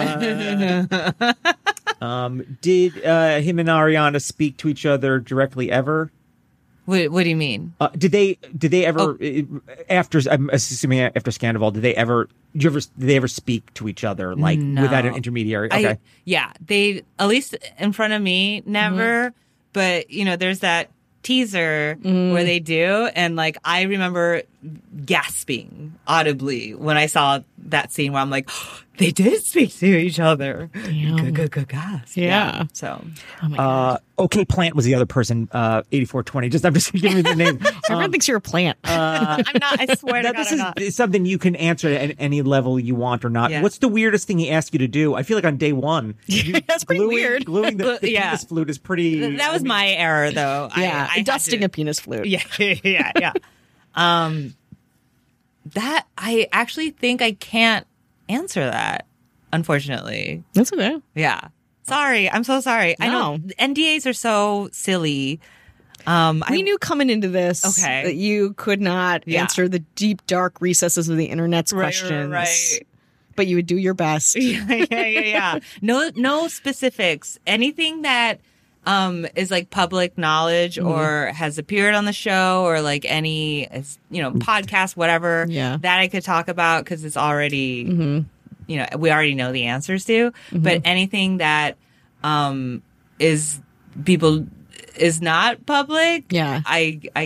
Uh, um, did uh, him and Ariana speak to each other directly ever? What, what do you mean? Uh, did they? Did they ever? uh, After I'm assuming after Scandival, did they ever? Did you ever? Did they ever speak to each other like No. without an intermediary? Okay. I, yeah, they, at least in front of me, never. But, you know, there's that teaser where they do. And, like, I remember gasping audibly when I saw that scene where I'm like, oh, they did speak to each other. Good, good, good gasp. Yeah. So, Oh my god. Uh, okay, Plant was the other person. Uh, eighty-four twenty. Just I'm just giving you the name. Everyone thinks you're a plant. I'm not, I swear to Now, God, this I'm is not. is something you can answer at any level you want or not. Yeah. What's the weirdest thing he asked you to do? I feel like on day one, you- That's pretty gluing, weird. Gluing the, the Yeah. penis flute is pretty. That was I mean, my error, though. yeah, I, I had dusting to- a penis flute. Yeah, yeah, yeah. um, that I actually think I can't answer that. Unfortunately, That's okay. yeah. Sorry, I'm so sorry. I know No. N D As are so silly. Um, We I knew coming into this Okay. that you could not Yeah. answer the deep, dark recesses of the internet's Right, right, questions. right. But you would do your best. yeah, yeah, yeah, yeah. No, no specifics. Anything that um is like public knowledge Mm-hmm. or has appeared on the show or like any you know podcast, whatever. Yeah. that I could talk about because it's already Mm-hmm. you know we already know the answers to. But anything that um is people is not public. Yeah. I I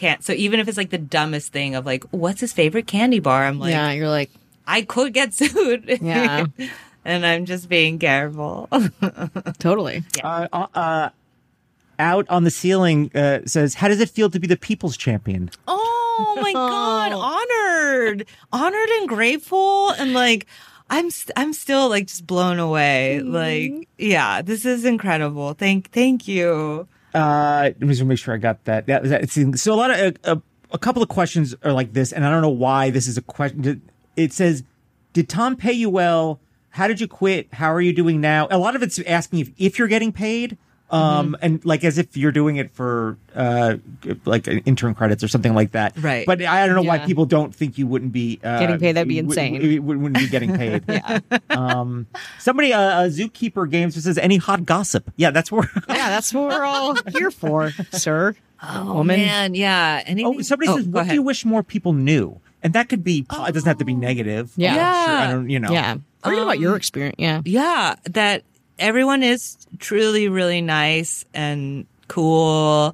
can't. So even if it's like the dumbest thing of like, what's his favorite candy bar? I'm like, yeah, you're like, I could get sued. Yeah. And I'm just being careful. totally. Uh, uh, out on the ceiling uh, says, "How does it feel to be the people's champion?" Oh my God. Honored. Honored and grateful. And like, I'm, st- I'm still like just blown away. Mm. Like, yeah, this is incredible. Thank, thank you. Uh, let me just make sure I got that. That, that it's, so a lot of uh, a couple of questions are like this, and I don't know why this is a question. It says, "Did Tom pay you well? How did you quit? How are you doing now?" A lot of it's asking if, if you're getting paid, um, mm-hmm. and like as if you're doing it for uh, like intern credits or something like that. Right. But I don't know Yeah. why people don't think you wouldn't be uh, Getting paid. That'd be w- insane. w- w- wouldn't be getting paid. yeah. Um, somebody, uh, a Zookeeper Games says, "Any hot gossip?" Yeah, that's where. Yeah, that's what we're all here for, sir. Oh, Woman. man. Yeah. Anything? Oh, somebody Oh, says, go "What ahead. do you wish more people knew?" And that could be. It doesn't have to be negative. Yeah. I'm Yeah. Sure. I don't. You know. Yeah. Or about Um, your experience. Yeah. Yeah, that everyone is truly really nice and cool.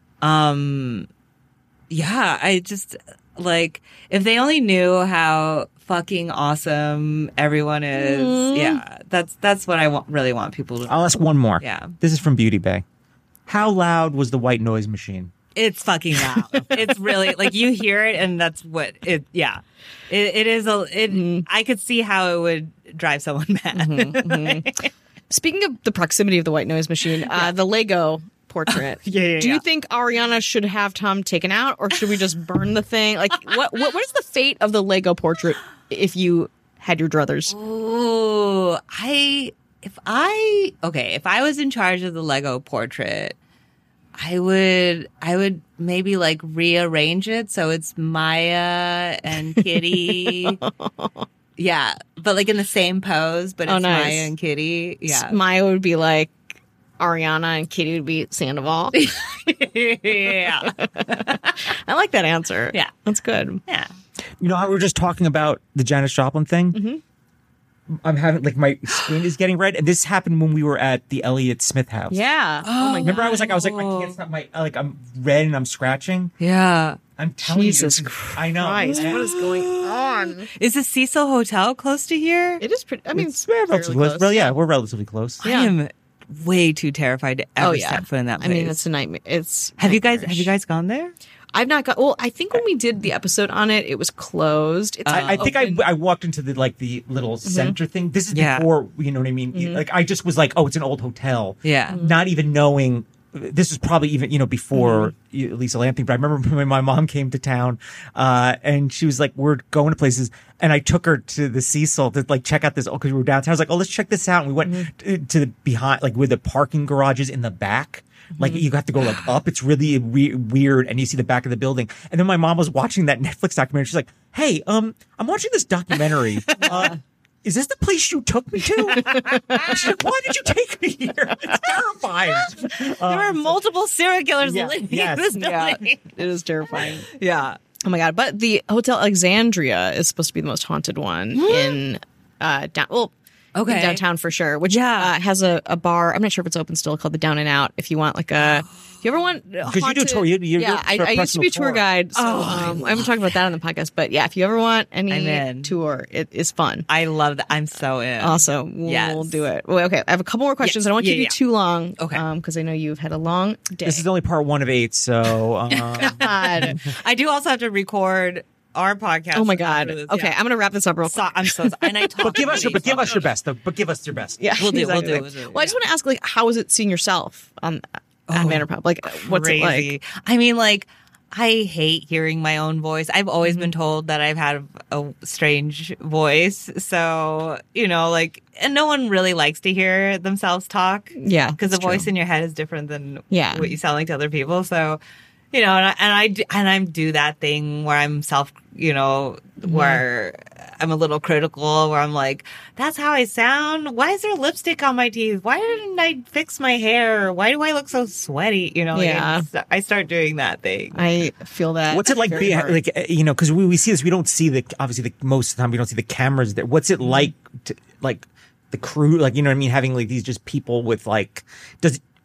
Um yeah, I just like if they only knew how fucking awesome everyone is. Mm. Yeah, that's that's what I want, really want people to I'll ask one more. Yeah. This is from Beauty Bay. How loud was the white noise machine? It's fucking loud. It's really like you hear it, and that's what it. Yeah, it, it is a. It. Mm-hmm. I could see how it would drive someone mad. Mm-hmm, mm-hmm. Speaking of the proximity of the white noise machine, uh, the Lego portrait. Yeah, yeah, Do you yeah. think Ariana should have Tom taken out, or should we just burn the thing? Like, what? What, what is the fate of the Lego portrait if you had your druthers? Ooh, I if I okay, if I was in charge of the Lego portrait, I would I would maybe like rearrange it so it's Maya and Kitty. Yeah, but like in the same pose, but it's Oh, nice. Maya and Kitty. Yeah. Maya would be like Ariana, and Kitty would be Sandoval. yeah. I like that answer. Yeah. That's good. Yeah. You know how we were just talking about the Janis Joplin thing? Mm-hmm. I'm having like my screen is getting red, and this happened when we were at the Elliott Smith house. Yeah. Oh, my Remember, I was like, I was like, I can't stop my like I'm red and I'm scratching. Yeah. I'm telling Jesus you, Christ. I know. What is going on? Is the Cecil Hotel close to here? It is pretty. I mean, it's, It's relatively fairly close. close. Well, yeah, we're relatively close. Yeah. I am way too terrified to ever Oh yeah. step foot in that place. I mean, it's a nightmare. It's have you guys have nightmarish. you guys gone there? I've not got. Well, I think when we did the episode on it, it was closed. It's I, I think I, open. I walked into the like the little center thing. This is Yeah. before, you know what I mean? Like I just was like, oh, it's an old hotel. Yeah. Not even knowing. This was probably even, you know, before Mm-hmm. Lisa Lamb thing. But I remember when my mom came to town, uh, and she was like, we're going to places. And I took her to the Cecil to like check out this, because we were downtown. I was like, oh, let's check this out. And we went Mm-hmm. to, to the behind, like where the parking garage is in the back. Like you have to go like up. It's really re- weird. And you see the back of the building. And then my mom was watching that Netflix documentary. She's like, hey, um, I'm watching this documentary. Uh, is this the place you took me to? She's like, why did you take me here? It's terrifying. There were multiple serial killers yeah, living yes. in this Yeah, building. it is terrifying. Yeah. Oh my god! But the Hotel Alexandria is supposed to be the most haunted one in uh down. Well, Okay. in downtown for sure. Which Yeah. uh, has a, a bar. I'm not sure if it's open still, called the Down and Out. If you want like a, if you ever want, Because you do haunted- tour. You, you, yeah, I, you're a I used to be a personal tour guide, so Oh, um, I haven't talked about that on the podcast. But yeah, if you ever want I'm any in. tour, it is fun. I love that. I'm so in. Also, we'll, Yes. we'll do it. Well, okay, I have a couple more questions. Yeah, I don't want you yeah, to be yeah. too long, Okay. because I know you've had a long day. This is only part one of eight, so um, God. I do also have to record our podcast. Oh my god. after this, Okay, yeah. I'm gonna wrap this up real So, quick. I'm so sorry. And I talk but give us your really but give so- us your best. though. But give us your best. Yeah, We'll do, we'll exactly. do, we'll do, Well, I just want to ask, like, how is it seeing yourself on on Vanderpump? Like, what's it Crazy. like? I mean, like, I hate hearing my own voice. I've always Mm-hmm. been told that I've had a strange voice. So, you know, like, and no one really likes to hear themselves talk. Yeah, Because the that's true. voice in your head is different than Yeah. what you sound like to other people. So, you know, and I, and I, do- and I do that thing where I'm self, you know, Mm-hmm. where I'm a little critical, where I'm like, that's how I sound. Why is there lipstick on my teeth? Why didn't I fix my hair? Why do I look so sweaty? You know, like, Yeah. I, I start doing that thing. I feel that. What's it like very being hard. like uh, you know, because we, we see this, we don't see the obviously the most of the time we don't see the cameras there. What's it Mm-hmm. like to like the crew, like, you know what I mean, having like these just people with like, does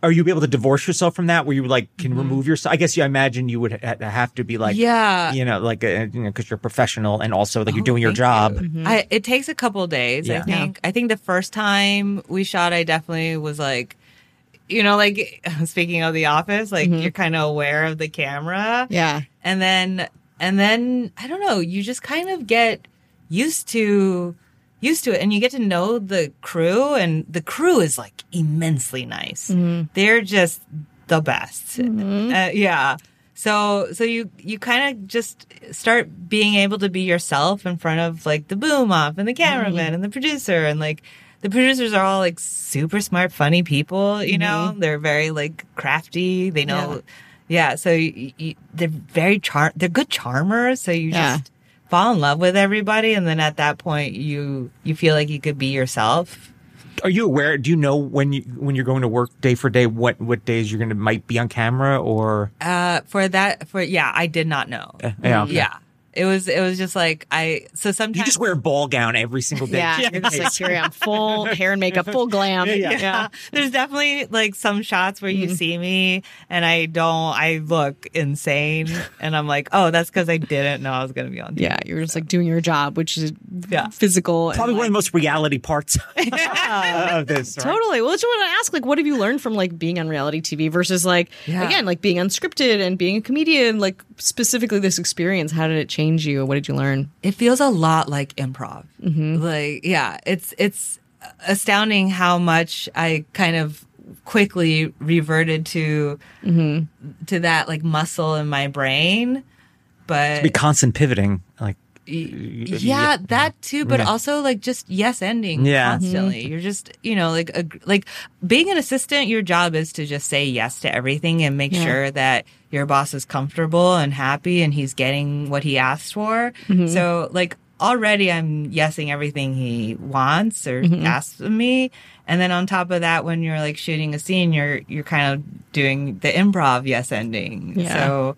are you able to divorce yourself from that where you like can mm-hmm. remove yourself? I guess you I imagine you would ha- have to be like, yeah, you know, like, a, you know, because you're professional and also like oh, you're doing your job. You. Mm-hmm. I, it takes a couple of days. Yeah. I think, yeah. I think the first time we shot, I definitely was like, you know, like speaking of The Office, like mm-hmm. you're kind of aware of the camera. Yeah. And then, and then I don't know, you just kind of get used to used to it and you get to know the crew, and the crew is like immensely nice. Mm-hmm. They're just the best. Mm-hmm. Uh, yeah. So, so you, you kind of just start being able to be yourself in front of like the boom off and the cameraman mm-hmm. and the producer, and like the producers are all like super smart, funny people, you know, mm-hmm. they're very like crafty. They know. Yeah. yeah so you, you, they're very char, they're good charmers. So you yeah. just fall in love with everybody, and then at that point you you feel like you could be yourself. Are you aware? Do you know when you when you're going to work day for day what what days you're going to might be on camera or? Uh, for that for yeah, I did not know. Uh, yeah, okay. yeah. It was it was just like I so sometimes you just wear a ball gown every single day. Yeah, you're just like here I am, full hair and makeup, full glam. Yeah, yeah. yeah. There's definitely like some shots where you mm-hmm. see me and I don't I look insane, and I'm like, oh, that's because I didn't know I was gonna be on T V. Yeah, you're just like doing your job, which is yeah. physical. Probably and, one like, of the most reality parts yeah. of this. Right? Totally. Well, I just want to ask, like, what have you learned from like being on reality T V versus like yeah. again, like being unscripted and being a comedian? Like specifically this experience, how did it change you? What did you learn? It feels a lot like improv. Mm-hmm. Like, yeah, it's it's astounding how much I kind of quickly reverted to mm-hmm. to that like muscle in my brain. But to be constant pivoting, like yeah, yeah. that too. But yeah. also like just yes ending yeah. constantly. Mm-hmm. You're just you know like a, like being an assistant. Your job is to just say yes to everything and make yeah. sure that your boss is comfortable and happy and he's getting what he asked for. Mm-hmm. So like already I'm yesing everything he wants or mm-hmm. asks of me. And then on top of that, when you're like shooting a scene, you're you're kind of doing the improv yes ending. Yeah. So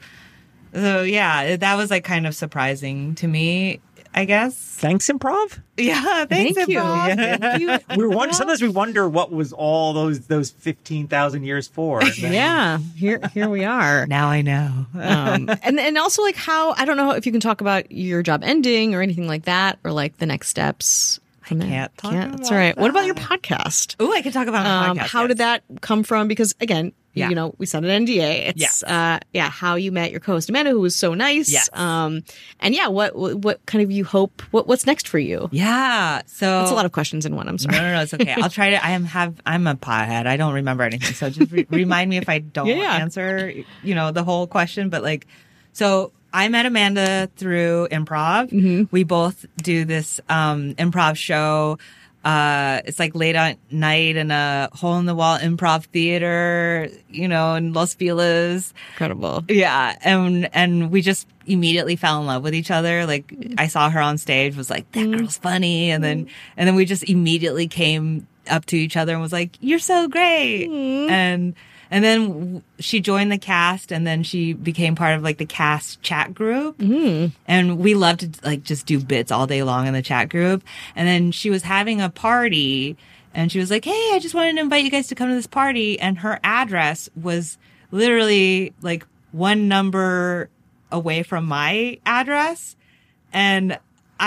so yeah, that was like kind of surprising to me, I guess. Thanks, improv. Yeah, thanks, Thank improv. You. Thank you. We wonder, sometimes we wonder what was all those those fifteen thousand years for. Then, yeah, here here we are. Now I know. um, and and also like how I don't know if you can talk about your job ending or anything like that, or like the next steps. I can't talk can't, about That's all right. that. What about your podcast? Oh, I can talk about my um, podcast. How yes. did that come from? Because again, yeah. you know, we signed an N D A. It's yes. uh, yeah, how you met your co-host Amanda, who was so nice. Yes. Um, and yeah, what what kind of you hope? What what's next for you? Yeah. So that's a lot of questions in one. I'm sorry. No, no, no. It's okay. I'll try to. I am have. I'm a pothead. I don't remember anything. So just re- remind me if I don't yeah. answer. You know the whole question, but like, so. I met Amanda through improv. Mm-hmm. We both do this um, improv show. Uh, it's like late at night in a hole in the wall improv theater, you know, in Los Feliz. Incredible. Yeah. And, and we just immediately fell in love with each other. Like I saw her on stage, was like, that girl's funny. And then, and then we just immediately came up to each other and was like, you're so great. Mm. And, And then she joined the cast, and then she became part of like the cast chat group. Mm. And we loved to like just do bits all day long in the chat group. And then she was having a party, and she was like, "Hey, I just wanted to invite you guys to come to this party." And her address was literally like one number away from my address. And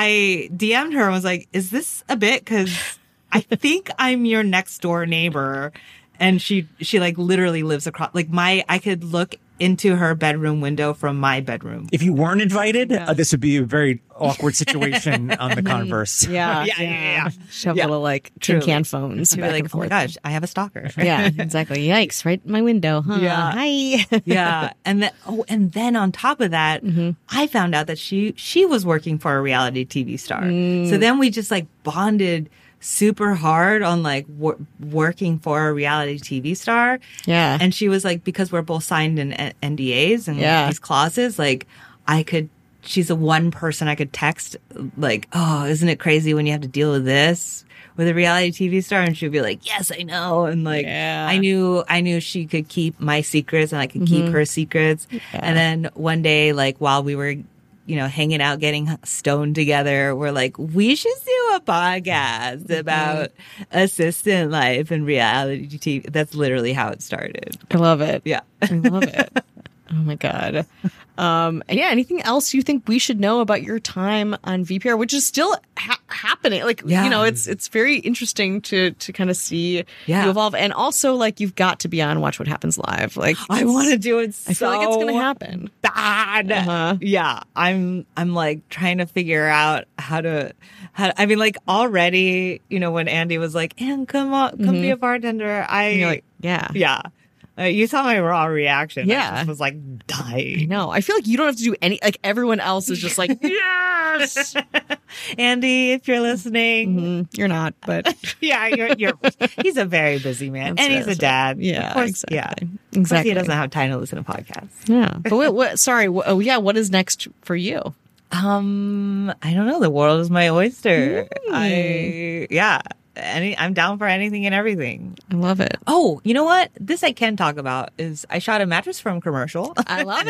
I D M'd her and was like, "Is this a bit? Because I think I'm your next door neighbor." And she, she like literally lives across, like my, I could look into her bedroom window from my bedroom. If you weren't invited, yeah. uh, this would be a very awkward situation on the Converse. Yeah. Yeah. Yeah. yeah. Shove yeah. little like tin can phones. She'd be like, oh my gosh, I have a stalker. Yeah, exactly. Yikes. Right in my window. Huh? Yeah. Hi. yeah. And then, oh, and then on top of that, mm-hmm. I found out that she, she was working for a reality T V star. Mm. So then we just like bonded super hard on like wor- working for a reality T V star. Yeah. And she was like, because we're both signed in N D As and yeah. these clauses, like I could, she's the one person I could text like, oh, isn't it crazy when you have to deal with this with a reality T V star? And she'd be like, yes, I know. And like, yeah. I knew, I knew she could keep my secrets and I could mm-hmm. keep her secrets. Yeah. And then one day, like while we were you know, hanging out, getting stoned together. We're like, we should do a podcast about assistant life and reality T V. That's literally how it started. I love it. Yeah. I love it. Oh my God. Um, and yeah, anything else you think we should know about your time on V P R, which is still ha- happening? Like, Yeah. you know, it's it's very interesting to to kind of see Yeah. you evolve. And also, like, you've got to be on Watch What Happens Live. Like, I it's- want to do it so I feel like it's going to happen. bad. Uh-huh. Yeah. I'm, I'm like trying to figure out how to, how, I mean, like already, you know, when Andy was like, and come on, come be a bartender. I, And you're like, yeah. yeah. Uh, you saw my raw reaction. Yeah. I just was like I dying. know. I feel like you don't have to do any, like, everyone else is just like, yes. Andy, if you're listening, Mhm. You're not, but yeah, you're, you're, he's a very busy man That's and he's right, a dad. yeah, Of course, exactly. yeah. Of course Exactly. he doesn't have time to listen to podcasts. yeah. But wait, what, sorry. What, oh, yeah. What is next for you? Um, I don't know. The world is my oyster. Mm. I, yeah. Any, I'm down for anything and everything. I love it. Oh, you know what? This I can talk about is I shot a Mattress Firm commercial. I love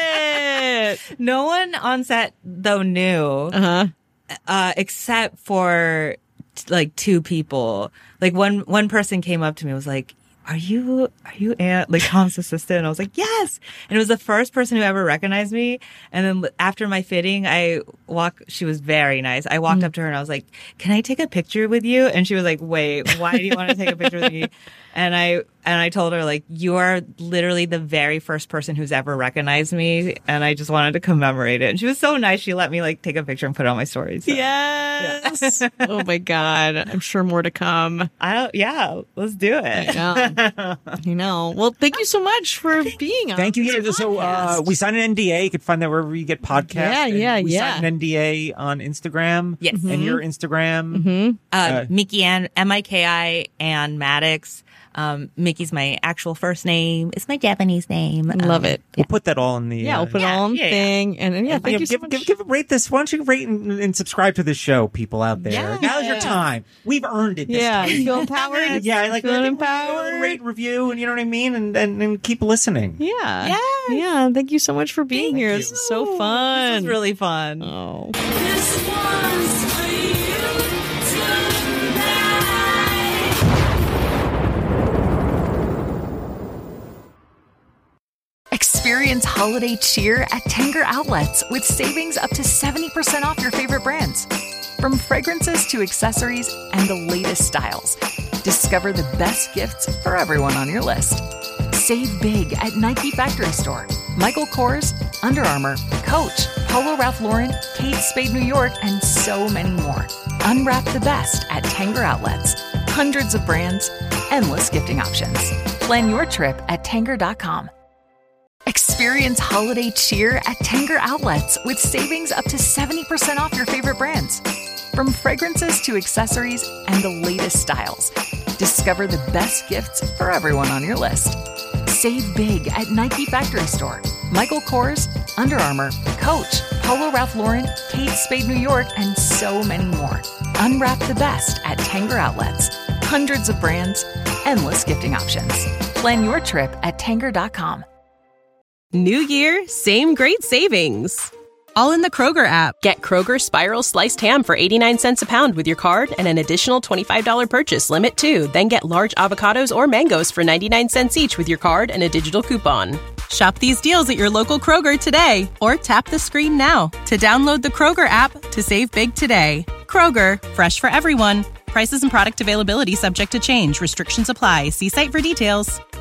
it. No one on set though knew, Uh-huh. uh, except for t- like two people. Like one, one person came up to me and was like, are you, are you Aunt, like Tom's assistant? And I was like, yes. And it was the first person who ever recognized me. And then after my fitting, I walk, she was very nice. I walked up to her and I was like, can I take a picture with you? And she was like, wait, why do you want to take a picture with me? And I, and I told her like, you are literally the very first person who's ever recognized me. And I just wanted to commemorate it. And she was so nice. She let me like take a picture and put it on my stories. So. Yes. Oh my God. I'm sure more to come. I don't, yeah, let's do it. I know. You know. Well, thank you so much for being on. Thank you. this Yeah, so uh, podcast. we signed an N D A. You can find that wherever you get podcasts. Yeah, And yeah, we yeah. signed an N D A on Instagram. Yes. And your Instagram. Mm-hmm. Uh, Uh, Mickey Ann, M I K I Ann Maddox. Um, Mickey's my actual first name. It's my Japanese name. Love Um, it. We'll put that all in the. Yeah, uh, we'll put it Yeah, all in the yeah, yeah. thing. And, and yeah, and thank give, you so give, much. give, give, rate this. Why don't you rate and, and subscribe to the show, people out there? Yeah. Now's your time. We've earned it. This Yeah, time. you feel empowered? Yeah, I like Feeling rate, empowered? rate, review, and you know what I mean, and and, and keep listening. Yeah. Yes. Yeah. Thank you so much for being Thank here. you. This is so This fun. is really fun. Oh. This one's for you tonight. Experience holiday cheer at Tanger Outlets with savings up to seventy percent off your favorite brands. From fragrances to accessories and the latest styles, discover the best gifts for everyone on your list. Save big at Nike Factory Store, Michael Kors, Under Armour, Coach, Polo Ralph Lauren, Kate Spade New York, and so many more. Unwrap the best at Tanger Outlets. Hundreds of brands, endless gifting options. Plan your trip at Tanger dot com. Experience holiday cheer at Tanger Outlets with savings up to seventy percent off your favorite brands. From fragrances to accessories and the latest styles, discover the best gifts for everyone on your list. Save big at Nike Factory Store, Michael Kors, Under Armour, Coach, Polo Ralph Lauren, Kate Spade New York, and so many more. Unwrap the best at Tanger Outlets. Hundreds of brands, endless gifting options. Plan your trip at Tanger dot com. New year, same great savings. All in the Kroger app. Get Kroger Spiral Sliced Ham for eighty-nine cents a pound with your card and an additional twenty-five dollars purchase limit too. Then get large avocados or mangoes for ninety-nine cents each with your card and a digital coupon. Shop these deals at your local Kroger today or tap the screen now to download the Kroger app to save big today. Kroger, fresh for everyone. Prices and product availability subject to change. Restrictions apply. See site for details.